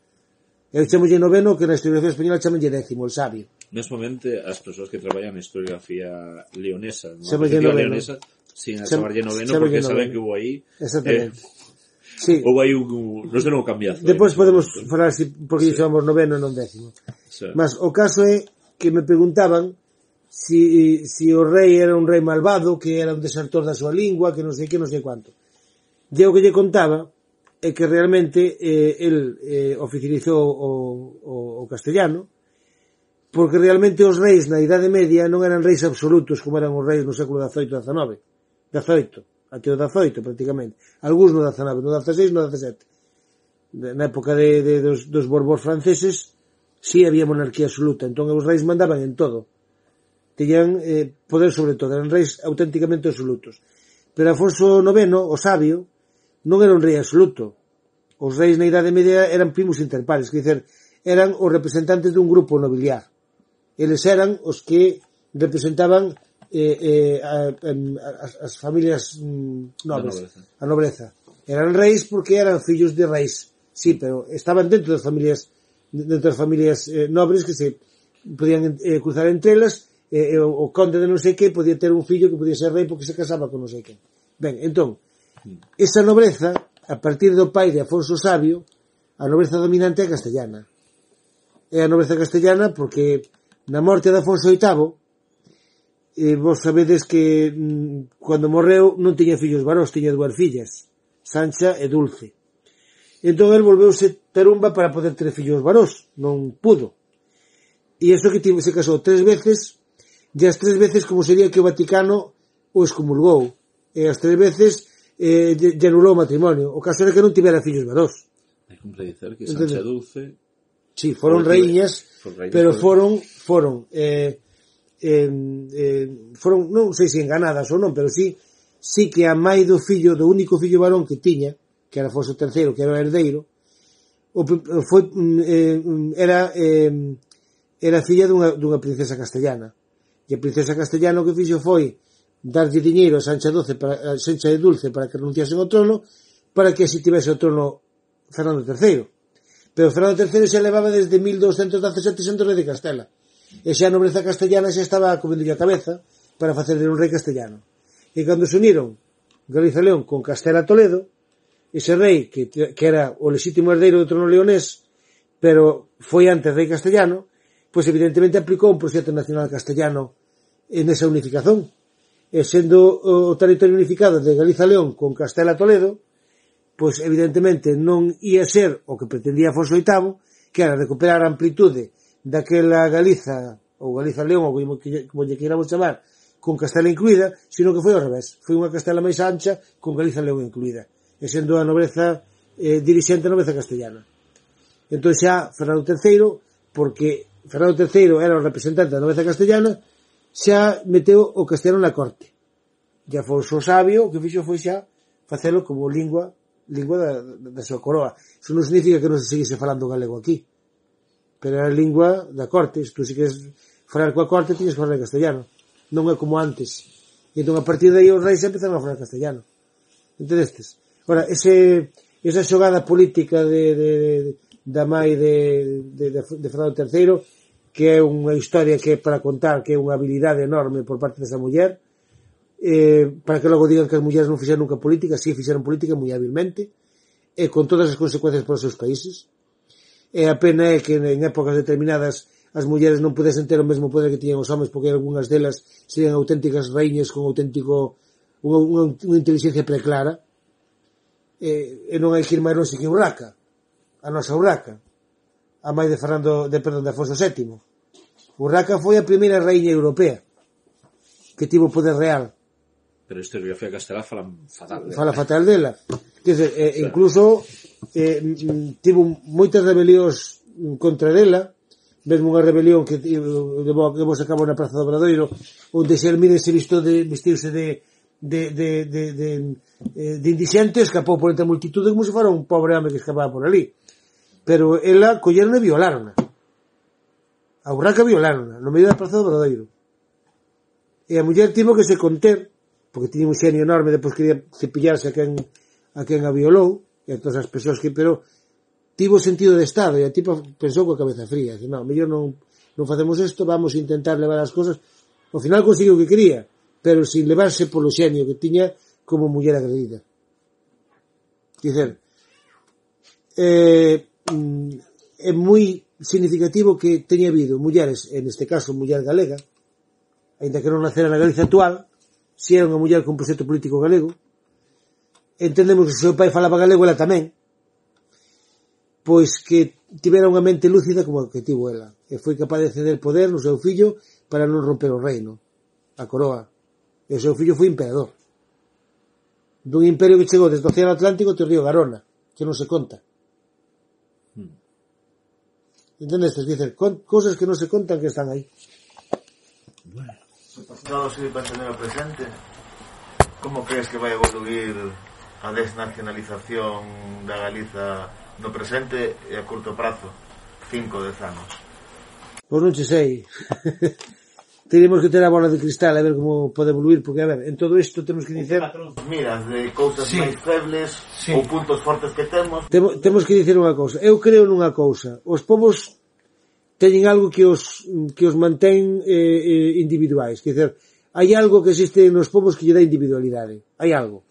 [SPEAKER 2] Eu chamolle noveno, que na historiografía española chamolle décimo, el sabio.
[SPEAKER 1] Mesmamente, as persoas que traballan na historiografía leonesa,
[SPEAKER 2] chamolle noveno.
[SPEAKER 1] Leonesa, sin chamarlle noveno, porque saben que hubo aí...
[SPEAKER 2] Exactamente.
[SPEAKER 1] Eh,
[SPEAKER 2] sí.
[SPEAKER 1] Houve aí un... Non sei non cambiazo.
[SPEAKER 2] Depois podemos falar si, porque sí. Chamamos noveno e non décimo. Sí. Mas o caso é que me preguntaban si, si o rei era un rei malvado, que era un desertor da súa lingua, que non sei que, non sei cuánto. E o que lle contaba é que realmente eh, el eh, oficializou o, o, o castellano, porque realmente os reis na Idade Media non eran reis absolutos como eran os reis no século dezoito e dezanove. dezoito, até o dezoito prácticamente. Algúns no dezanove, no dezaseis, no dezasete. Na época de, de, dos, dos borbóns franceses, sí había monarquía absoluta, entón os reis mandaban en todo. Tenían eh, poder sobre todo, eran reis auténticamente absolutos. Pero Afonso noveno, o sabio, non era un rei absoluto. Os reis na Idade Media eran primos interpares, que dizer, eran os representantes dun grupo nobiliar. Eles eran os que representaban eh, eh, a, a, as familias mm, nobres, a nobreza. Eran reis porque eran fillos de reis, sí, pero estaban dentro das familias dentro das familias eh, nobres que se podían eh, cruzar entre elas, eh, o, o conde de non sei que podía ter un fillo que podía ser rei porque se casaba con non sei que. Ben, entón, esa nobreza, a partir do pai de Afonso Sabio, a nobreza dominante é castellana. É a nobreza castellana porque na morte de Afonso oitavo, eh, vos sabedes que mm, cando morreu non tiña fillos varóns, tiña dúas fillas, Sancha e Dulce. Entón el volveuse tarumba para poder ter fillos varóns, non pudo. E iso que se casou tres veces, e as tres veces como sería que o Vaticano o excomulgou, e as tres veces eh, lle anulou o matrimonio. O caso era que non tivera fillos varóns.
[SPEAKER 1] Hai que dizer que Sancha e Dulce...
[SPEAKER 2] Sí, foron raíñas, pero foron, foron, eh, eh, eh, foron, non sei se enganadas ou non, pero sí, sí que a mãe do fillo, do único fillo varón que tiña, que era Afonso terceiro, que era o herdeiro, o, foi, eh, era, eh, era filla dunha, dunha princesa castellana. E a princesa castellana o que fixo foi darlle diñeiro a Sancha Dulce para, a Sancha de Dulce para que renunciasen ao trono, para que así tivese o trono Fernando terceiro. Pero Fernando terceiro xa levaba desde mil doscientos dezasete sendo rei de Castela. E xa a nobreza castellana xa estaba comendo a cabeza para facer de un rei castellano. E cando se uniron Galiza León con Castela Toledo, ese rei, que, que era o legítimo herdeiro do trono leonés, pero foi antes rei castellano, pois evidentemente aplicou un proxecto nacional castellano en esa unificación. E sendo o territorio unificado de Galiza León con Castela Toledo, pois evidentemente non ia ser o que pretendía Afonso oitavo, que era recuperar a amplitude daquela Galiza, ou Galiza León, ou como, como lle queiramos chamar, con Castela incluída, sino que foi ao revés. Foi unha Castela máis ancha con Galiza León incluída, e sendo a nobreza eh, dirixente a nobreza castellana. Entón xa Fernando terceiro, porque Fernando terceiro era o representante da nobreza castellana, xa meteu o castellano na corte. E Afonso Sabio, o que fixo foi xa facelo como lingua lingua da, da súa coroa. Iso non significa que non se seguise falando galego aquí, pero era a lingua da corte. Se tú si queres falar coa corte, tienes que falar en castellano, non é como antes. E entón a partir de aí os reis empezaron a falar castellano. Entendestes? Ora, ese, esa xogada política de, de, de, da mai de, de, de, de Fernando terceiro, que é unha historia que é para contar, que é unha habilidade enorme por parte desa muller, eh, para que logo digan que as mulleres non fixeron nunca política. Si fixeron política moi hábilmente, e con todas as consecuencias para os seus países. E a pena é que en épocas determinadas as mulleres non pudesen ter o mesmo poder que tiñan os homens, porque algunhas delas serían auténticas raíñas con auténtico unha, unha, unha inteligencia preclara, e, e non hai que ir máis longe que Urraca, a nosa Urraca, a mãe de Fernando, de perdón, de Afonso sétimo, Urraca foi a primeira raíña europea que tivo poder real.
[SPEAKER 1] Pero a historiografía castelá fala fatal dela.
[SPEAKER 2] Fala fatal dela. Quer dizer, eh, incluso eh, tivo moitas rebelións contra dela, mesmo unha rebelión que levou a cabo na Praza do Obradoiro, onde Xermín se visto de vestiuse de de de de de, de indixente, escapou por entre a multitude como se fora un pobre home que escapaba por ali. Pero ela colleron e violárona. A Urraca violárona no medio da Praza do Obradoiro. E a muller tivo que se conter, porque tiña un xenio enorme, depois quería cepillarse a quen a quen a violou, e a todas as persoas que, pero tivo sentido de Estado, e a tipo pensou coa cabeza fría, dice, non, mellor non, non facemos isto, vamos a intentar levar as cosas. Ao final conseguiu o que quería, pero sin levarse polo xenio que tiña como muller agredida. Dicer, eh, é moi significativo que teña habido mulleres, en este caso muller galega, ainda que non nacera na Galicia actual, se era unha muller con proxecto político galego, entendemos que o seu pai falaba galego, ela tamén, pois que tivera unha mente lúcida como a que tivo ela, e foi capaz de ceder poder no seu fillo para non romper o reino, a coroa, e o seu fillo foi emperador dun imperio que chegou desde o Océano Atlántico até o río Garona, que non se conta. Entendestes? Dicer, cosas que non se contan que están aí.
[SPEAKER 5] Bueno. Se pasado se vai tener o presente, como crees que vai evoluir a desnacionalización da Galiza no presente e a curto prazo, cinco, dez anos?
[SPEAKER 2] Pois non che sei. Tenemos que ter a bola de cristal a ver como pode evoluir, porque, a ver, en todo isto temos que dicer...
[SPEAKER 5] Miras de cousas
[SPEAKER 2] sí.
[SPEAKER 5] máis febles sí. ou puntos fortes que temos...
[SPEAKER 2] Temo, temos que dicer unha cousa. Eu creo nunha cousa. Os povos teñen algo que os que os mantén eh, individuais. Quer dizer, hai algo que existe nos povos que lle dá individualidade. Hai algo.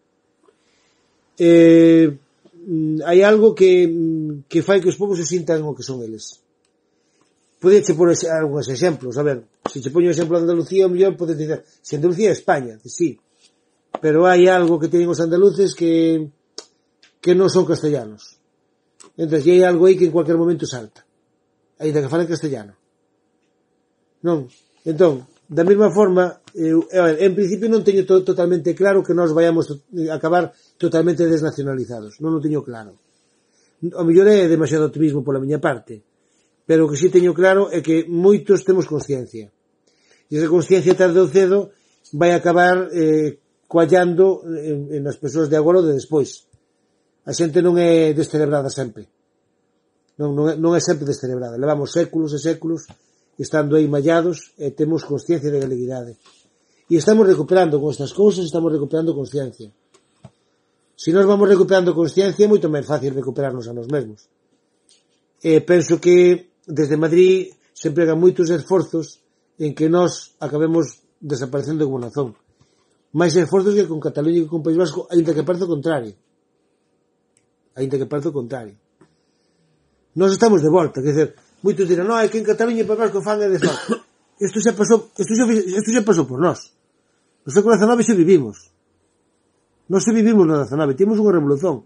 [SPEAKER 2] Eh, hai algo que, que fai que os povos se sintan o que son eles. Podeche por algúns exemplos, a ver, se che poño o exemplo de Andalucía, o mellor podes dizer, se Andalucía é España, que sí, pero hai algo que teñen os andaluces que que non son castellanos. Entón, hai algo aí que en cualquier momento salta, ainda que falen castellano. Non? Entón, da mesma forma, eu, en principio non teño to, totalmente claro que nós vayamos a acabar totalmente desnacionalizados, non o teño claro. O mellor é demasiado optimismo pola miña parte, pero o que si teño claro é que moitos temos consciencia. E esa consciencia tarde ou cedo vai acabar eh, coallando en, en as persoas de agora ou de despois. A xente non é descerebrada sempre. Non, non, é, non é sempre descerebrada. Levamos séculos e séculos estando aí mallados e temos consciencia de galeguidade. E estamos recuperando con estas cousas, estamos recuperando consciencia. Se nós vamos recuperando consciencia, é moito máis fácil recuperarnos a nós mesmos. E penso que desde Madrid se empregan moitos esforzos en que nós acabemos desaparecendo como nación. Mais esforzos que con Cataluña e con País Vasco, ainda que parece o contrario. Ainda que parece o contrario. Nós estamos de volta, quer dizer, moitos dirán, non, é que en Cataluña e País Vasco fan e desfan. Isto xa pasou, isto xa, isto xa pasou por nós. No século dezanove xa vivimos. Nós xa vivimos no dezanove, temos unha revolución.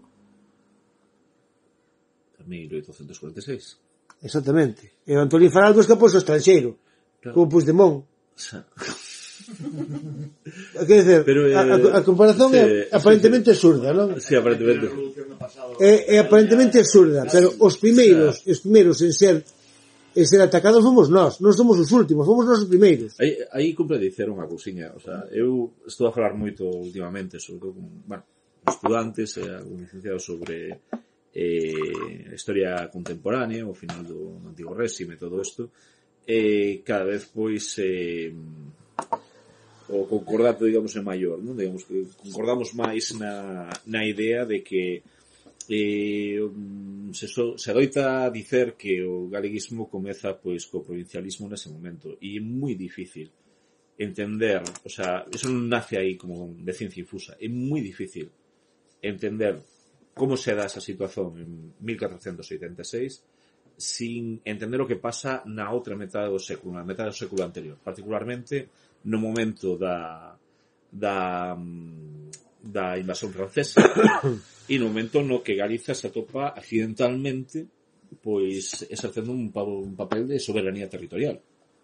[SPEAKER 1] mil oitocentos cuarenta e seis.
[SPEAKER 2] Exactamente. E o Antolín Faraldo escapou ao estranxeiro, claro. Como Puigdemont. Quer dizer, Pero, eh, a, a comparación sí, é aparentemente sí, sí. absurda, non?
[SPEAKER 1] Sí, aparentemente.
[SPEAKER 2] É, é aparentemente absurda, pero os primeiros, os primeiros en ser en ser atacados somos nós, non somos os últimos, somos nós os primeiros.
[SPEAKER 1] Aí, aí cumpre dicer unha cousiña, o sea, eu estou a falar moito últimamente sobre todo con, bueno, estudantes e eh, algún licenciado sobre eh, a historia contemporánea, o final do antigo réxime, todo isto, e eh, cada vez pois eh, o concordato, digamos, é maior, non? Digamos que concordamos máis na, na idea de que eh, se, so, se adoita dicer que o galeguismo comeza pois co provincialismo nese momento, e é moi difícil entender, o sea, eso non nace aí como de ciencia infusa, é moi difícil entender como se dá esa situación en mil catrocentos oitenta e seis sin entender o que pasa na outra metade do século, na metade do século anterior, particularmente no momento da da da invasión francesa e no momento no que Galiza se atopa accidentalmente pois exercendo un, un papel de soberanía territorial.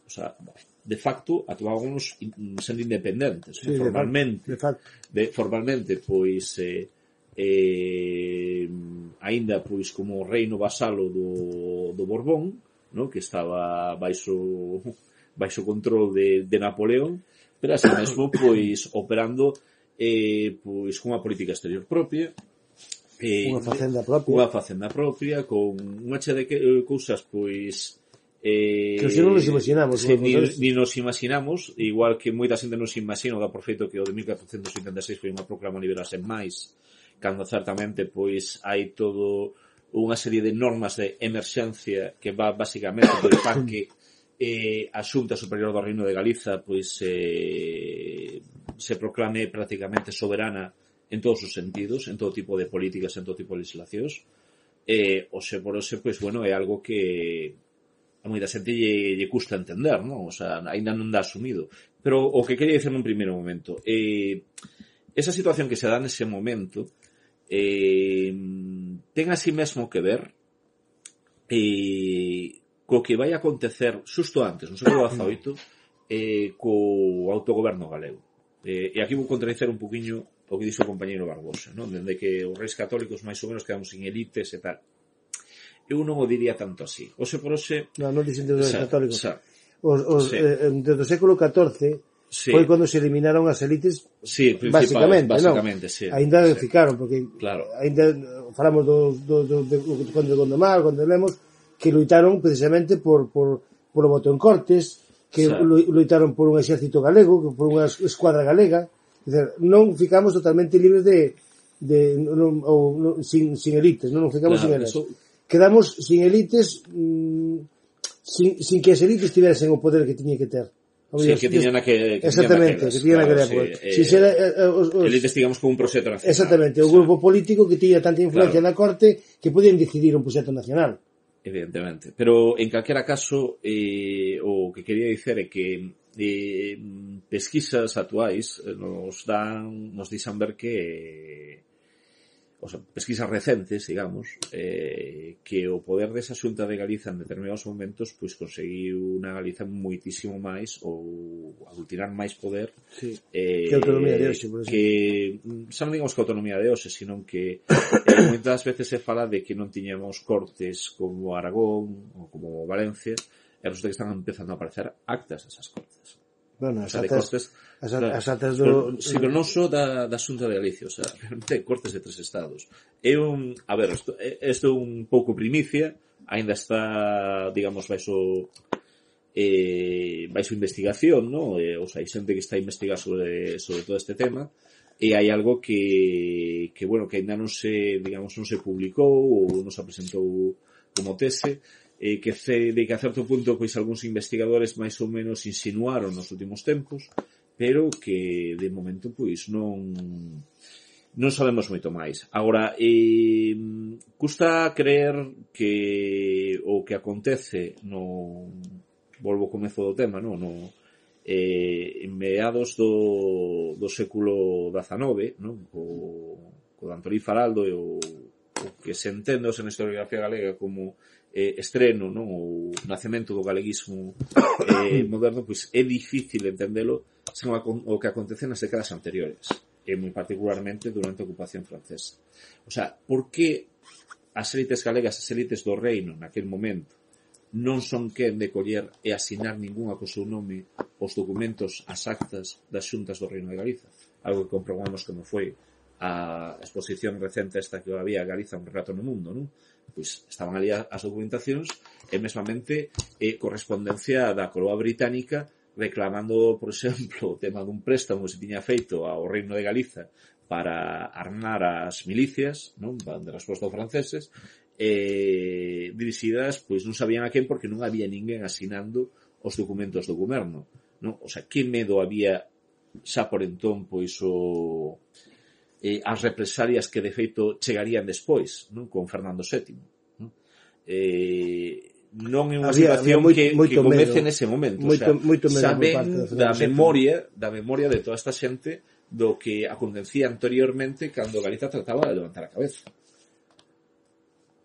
[SPEAKER 1] O sea, de facto, actuábamos sendo independentes,
[SPEAKER 2] sí,
[SPEAKER 1] ¿no? Formalmente.
[SPEAKER 2] De facto.
[SPEAKER 1] De, formalmente, pois, eh, eh, aínda, pois, como reino vasalo do, do Borbón, ¿no? Que estaba baixo, baixo control de, de Napoleón, pero así mesmo, pois, operando eh, pois, cunha política exterior propia, eh,
[SPEAKER 2] unha facenda propia,
[SPEAKER 1] unha facenda propia, con unha che de que, cousas, pois, eh,
[SPEAKER 2] que non nos imaginamos,
[SPEAKER 1] se, ni, ni nos imaginamos, igual que moita xente nos imagina, dá por feito que o de mil catrocentos oitenta e seis foi unha proclama liberal sen máis, cando certamente, pois, hai todo unha serie de normas de emerxencia que va basicamente do fan que eh, a Xunta Superior do Reino de Galiza pois eh, se proclame prácticamente soberana en todos os sentidos, en todo tipo de políticas, en todo tipo de legislacións. Eh, o se por ose, pois, bueno, é algo que a moita xente lle, lle custa entender, non? O sea, ainda non dá asumido. Pero o que quería dicir nun primeiro momento, eh, esa situación que se dá nese momento eh, ten así mesmo que ver eh, co que vai acontecer xusto antes, no século dezaoito, eh, co autogoberno galego. Eh, e aquí vou contradicer un poquinho o que dixo o compañeiro Barbosa, non? Dende que os reis católicos máis ou menos quedamos sin elites e tal. Eu non o diría tanto así. Ose por ose...
[SPEAKER 2] Non, non dixen de os reis católicos.
[SPEAKER 1] Xa,
[SPEAKER 2] os, os,
[SPEAKER 1] sí.
[SPEAKER 2] eh, desde o século catorce sí. Foi cando se eliminaron as elites,
[SPEAKER 1] sí,
[SPEAKER 2] basicamente,
[SPEAKER 1] basicamente,
[SPEAKER 2] non?
[SPEAKER 1] Sí.
[SPEAKER 2] Ainda
[SPEAKER 1] sí.
[SPEAKER 2] ficaron, porque
[SPEAKER 1] claro.
[SPEAKER 2] ainda falamos do, do, do, do, do conde de Gondomar, conde Lemos, que loitaron precisamente por, por, por o voto en Cortes, que sí. loitaron por un exército galego, por unha escuadra galega. Dizer, non ficamos totalmente libres de, de non, ou, non, sin, sin elites, non, non ficamos claro, sin elites. Eso... Quedamos sin elites, mmm, sin, sin que as elites tivesen o poder que tiña que ter.
[SPEAKER 1] Sí, que tiñan que...
[SPEAKER 2] que exactamente, que tiñan
[SPEAKER 1] claro,
[SPEAKER 2] que ter.
[SPEAKER 1] Sí,
[SPEAKER 2] si
[SPEAKER 1] eh,
[SPEAKER 2] eh, os, os,
[SPEAKER 1] elites, digamos, como un proxecto nacional.
[SPEAKER 2] Exactamente, o grupo político que tiña tanta influencia claro. na corte que podían decidir un proxecto nacional.
[SPEAKER 1] Evidentemente. Pero, en calquera caso, eh, o que quería dicer é que eh, pesquisas actuais nos dan, nos dixan ver que, o sea, pesquisas recentes, digamos, eh, que o poder desa Xunta de Galiza en determinados momentos, pois conseguiu unha Galiza moitísimo máis ou aglutinar máis poder
[SPEAKER 2] sí.
[SPEAKER 1] eh,
[SPEAKER 2] que autonomía de hoxe, por exemplo.
[SPEAKER 1] Que, xa non digamos que autonomía de hoxe, sino que eh, moitas veces se fala de que non tiñamos cortes como Aragón ou como Valencia, e resulta que están empezando a aparecer actas desas cortes.
[SPEAKER 2] Bueno, as
[SPEAKER 1] o sea,
[SPEAKER 2] actas,
[SPEAKER 1] cortes,
[SPEAKER 2] as,
[SPEAKER 1] claro,
[SPEAKER 2] as actas do...
[SPEAKER 1] Pero, sí, pero non só da, da Xunta de Galicia, o sea, realmente cortes de tres estados. É un... A ver, isto, isto é un pouco primicia, ainda está, digamos, baixo... Eh, baixo investigación, ¿no? Eh, o sea, hai xente que está a investigar sobre, sobre todo este tema, e hai algo que, que, bueno, que ainda non se, digamos, non se publicou ou non se presentou como tese, eh, que ce, de que a certo punto pois algúns investigadores máis ou menos insinuaron nos últimos tempos, pero que de momento pois non non sabemos moito máis. Agora, eh, custa creer que o que acontece no volvo ao comezo do tema, no, no eh, en meados do, do século dezanove, no, co, co Antolí Faraldo e o, o que se entende na historiografía galega como eh, estreno, non, o nacemento do galeguismo eh, moderno, pois é difícil entendelo sen o que acontece nas décadas anteriores, e moi particularmente durante a ocupación francesa. O sea, por que as élites galegas, as élites do reino naquele momento non son quen de coller e asinar ningunha co seu nome os documentos, as actas das xuntas do Reino de Galiza, algo que comprobamos como foi a exposición recente esta que había Galiza un relato no mundo, non? Pois estaban ali as documentacións e mesmamente eh, correspondencia da coroa británica reclamando, por exemplo, o tema dun préstamo que se tiña feito ao Reino de Galiza para armar as milicias, non? De resposta aos franceses, eh, dirixidas, pois non sabían a quen porque non había ninguén asinando os documentos do goberno, non? O sea, que medo había xa por entón, pois, o... Eh, as represalias que de feito chegarían despois, non? Con Fernando sétimo, non? Eh, non é unha había, situación había moi, que, que comece medo, nese momento, moito, o sea, moito saben da memoria da memoria de toda esta xente do que acontecía anteriormente cando Galiza trataba de levantar a cabeza.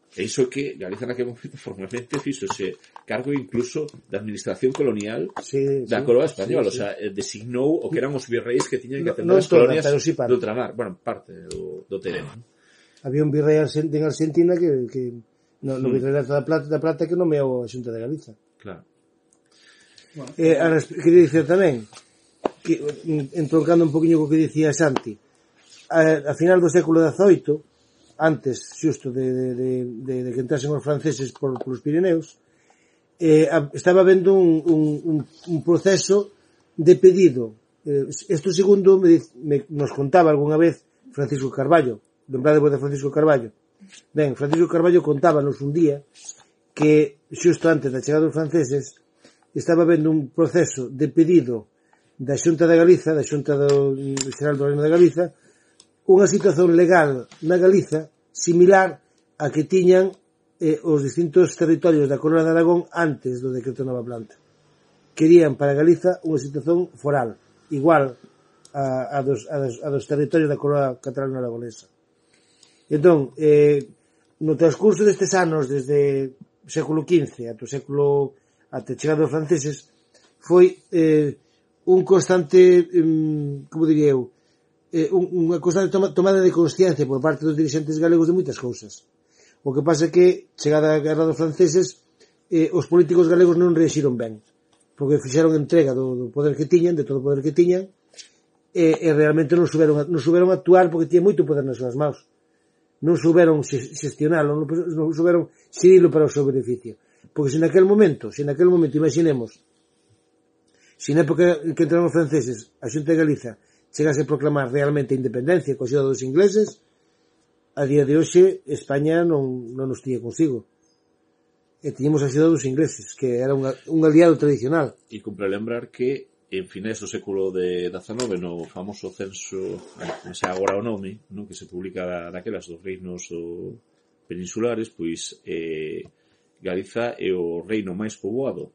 [SPEAKER 1] E iso que Galiza naquele momento formalmente fixose cargo incluso da administración colonial
[SPEAKER 2] sí,
[SPEAKER 1] da
[SPEAKER 2] sí,
[SPEAKER 1] coroa española,
[SPEAKER 2] sí, sí.
[SPEAKER 1] o sea, designou o que eran os virreis que tiñan que atender
[SPEAKER 2] no,
[SPEAKER 1] as
[SPEAKER 2] no
[SPEAKER 1] colonias
[SPEAKER 2] toda, sí
[SPEAKER 1] do ultramar, bueno, parte do, do terreno.
[SPEAKER 2] Había un virrei en Argentina que, que no, no mm. virreirato da Plata, da Plata que nomeou a Xunta de Galiza.
[SPEAKER 1] Claro.
[SPEAKER 2] Bueno, eh, a, queria dicer tamén que, entroncando un poquinho co que dicía Santi, a, a final do século dezoito, antes xusto de, de, de, de, de que entrasen os franceses por, por os Pirineos, eh, estaba vendo un, un, un proceso de pedido. Eh, esto segundo me, me, nos contaba algunha vez Francisco Carballo, lembrade vos de Francisco Carballo. Ben, Francisco Carballo contábanos un día que xusto antes da chegada dos franceses estaba vendo un proceso de pedido da Xunta de Galiza, da Xunta do Xeral do Reino de Galiza, unha situación legal na Galiza similar a que tiñan eh, os distintos territorios da Corona de Aragón antes do decreto Nova Planta. Querían para Galiza unha situación foral, igual a, a, dos, a, dos, a dos territorios da Corona catalana aragonesa. Entón, eh, no transcurso destes anos, desde o século quince ata o século ata chegada dos franceses, foi eh, un constante, um, como diría eu, eh, unha constante toma, tomada de consciencia por parte dos dirigentes galegos de moitas cousas. O que pasa é que, chegada a guerra dos franceses, eh, os políticos galegos non reaxiron ben, porque fixeron entrega do, do poder que tiñan, de todo o poder que tiñan, e, e realmente non souberon, non souberon actuar porque tiñan moito poder nas súas mãos. Non souberon xestionalo, non, non souberon xerilo para o seu beneficio. Porque se naquel momento, se naquel momento, imaginemos, se na época que entraron os franceses, a Xunta de Galiza chegase a proclamar realmente a independencia co axuda dos ingleses, a día de hoxe España non, non nos tiña consigo. E tiñamos a axuda dos ingleses, que era un, un aliado tradicional.
[SPEAKER 1] E cumpre lembrar que en finais do século de dezanove, no famoso censo, non sei agora o nome, no, que se publica daquelas dos reinos do peninsulares, pois eh, Galiza é o reino máis poboado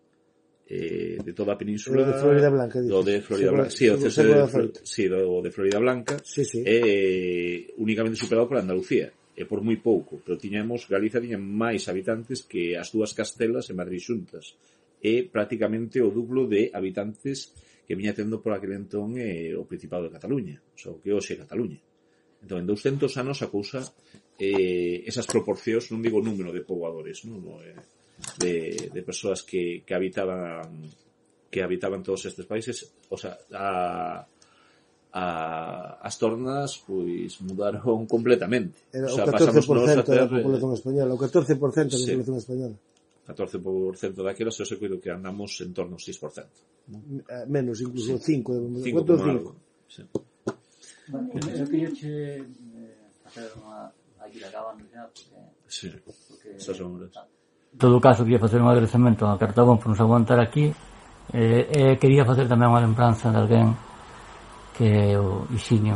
[SPEAKER 1] eh, de toda a península.
[SPEAKER 2] O de Florida Blanca, dices.
[SPEAKER 1] Do de Florida Blanca, sí, o censo de, de, sí, do de Florida Blanca,
[SPEAKER 2] sí, sí.
[SPEAKER 1] é únicamente superado por Andalucía, e por moi pouco, pero tiñamos, Galiza tiña máis habitantes que as dúas Castelas e Madrid xuntas, e prácticamente o duplo de habitantes que viña tendo por aquel entón eh, o Principado de Cataluña, o sea, o que hoxe é Cataluña. Entón, en douscentos anos a cousa, eh, esas proporcións, non digo número de poboadores, non? de, de persoas que, que habitaban que habitaban todos estes países, o sea, a, a, as tornas pois mudaron completamente.
[SPEAKER 2] Era
[SPEAKER 1] o sea,
[SPEAKER 2] o catorce por cento
[SPEAKER 1] ter,
[SPEAKER 2] da población española, o catorce por cento da sí. población española.
[SPEAKER 1] catorce por cento daquelas, eu se cuido que andamos en torno ao seis por cento. ¿No?
[SPEAKER 2] Menos, incluso
[SPEAKER 1] sí.
[SPEAKER 2] cinco.
[SPEAKER 1] cinco
[SPEAKER 2] ¿Cuánto cinco?
[SPEAKER 1] Sí.
[SPEAKER 6] Bueno, eu queria che facer unha aquí acabando xa, porque...
[SPEAKER 1] Sí, esas son horas.
[SPEAKER 6] En todo caso, queria facer un agradecemento a Cartabón por nos aguantar aquí, e eh, quería facer tamén unha lembranza de alguén que é o Ixiño,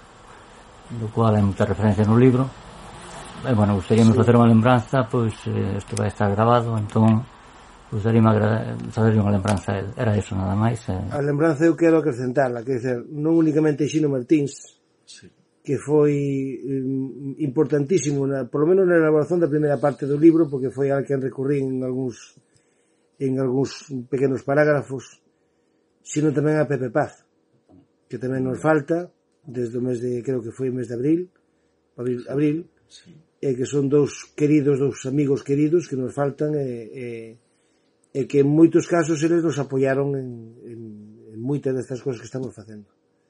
[SPEAKER 6] do cual hai moita referencia no libro. E, bueno, gustaríame sí. facer unha lembranza, pois eh, isto vai estar grabado, entón gustaríame fazer unha lembranza. Era eso, nada máis. Eh.
[SPEAKER 2] A lembranza eu quero acrescentarla, que é non únicamente Xino Martins, sí. que foi um, importantísimo, na, por lo menos na elaboración da primeira parte do libro, porque foi al que recurrí en algúns en algúns pequenos parágrafos, sino tamén a Pepe Paz, que tamén nos falta desde o mes de, creo que foi o mes de abril, abril, abril sí. e que son dous queridos, dous amigos queridos que nos faltan e, e, e que en moitos casos eles nos apoiaron en, en, en moitas destas cosas que estamos facendo.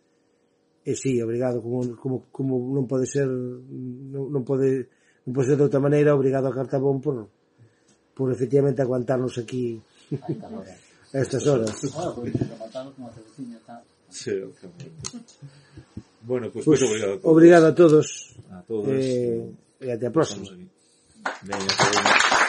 [SPEAKER 2] E sí, obrigado, como, como, como non pode ser non, non pode non pode ser de outra maneira, obrigado a Cartabón por por efectivamente aguantarnos aquí a estas horas.
[SPEAKER 1] Sí, bueno, pues, pues, pues obrigado a todos.
[SPEAKER 2] Obrigado a todos.
[SPEAKER 1] A todos.
[SPEAKER 2] Eh, e até a próxima.
[SPEAKER 1] Venga,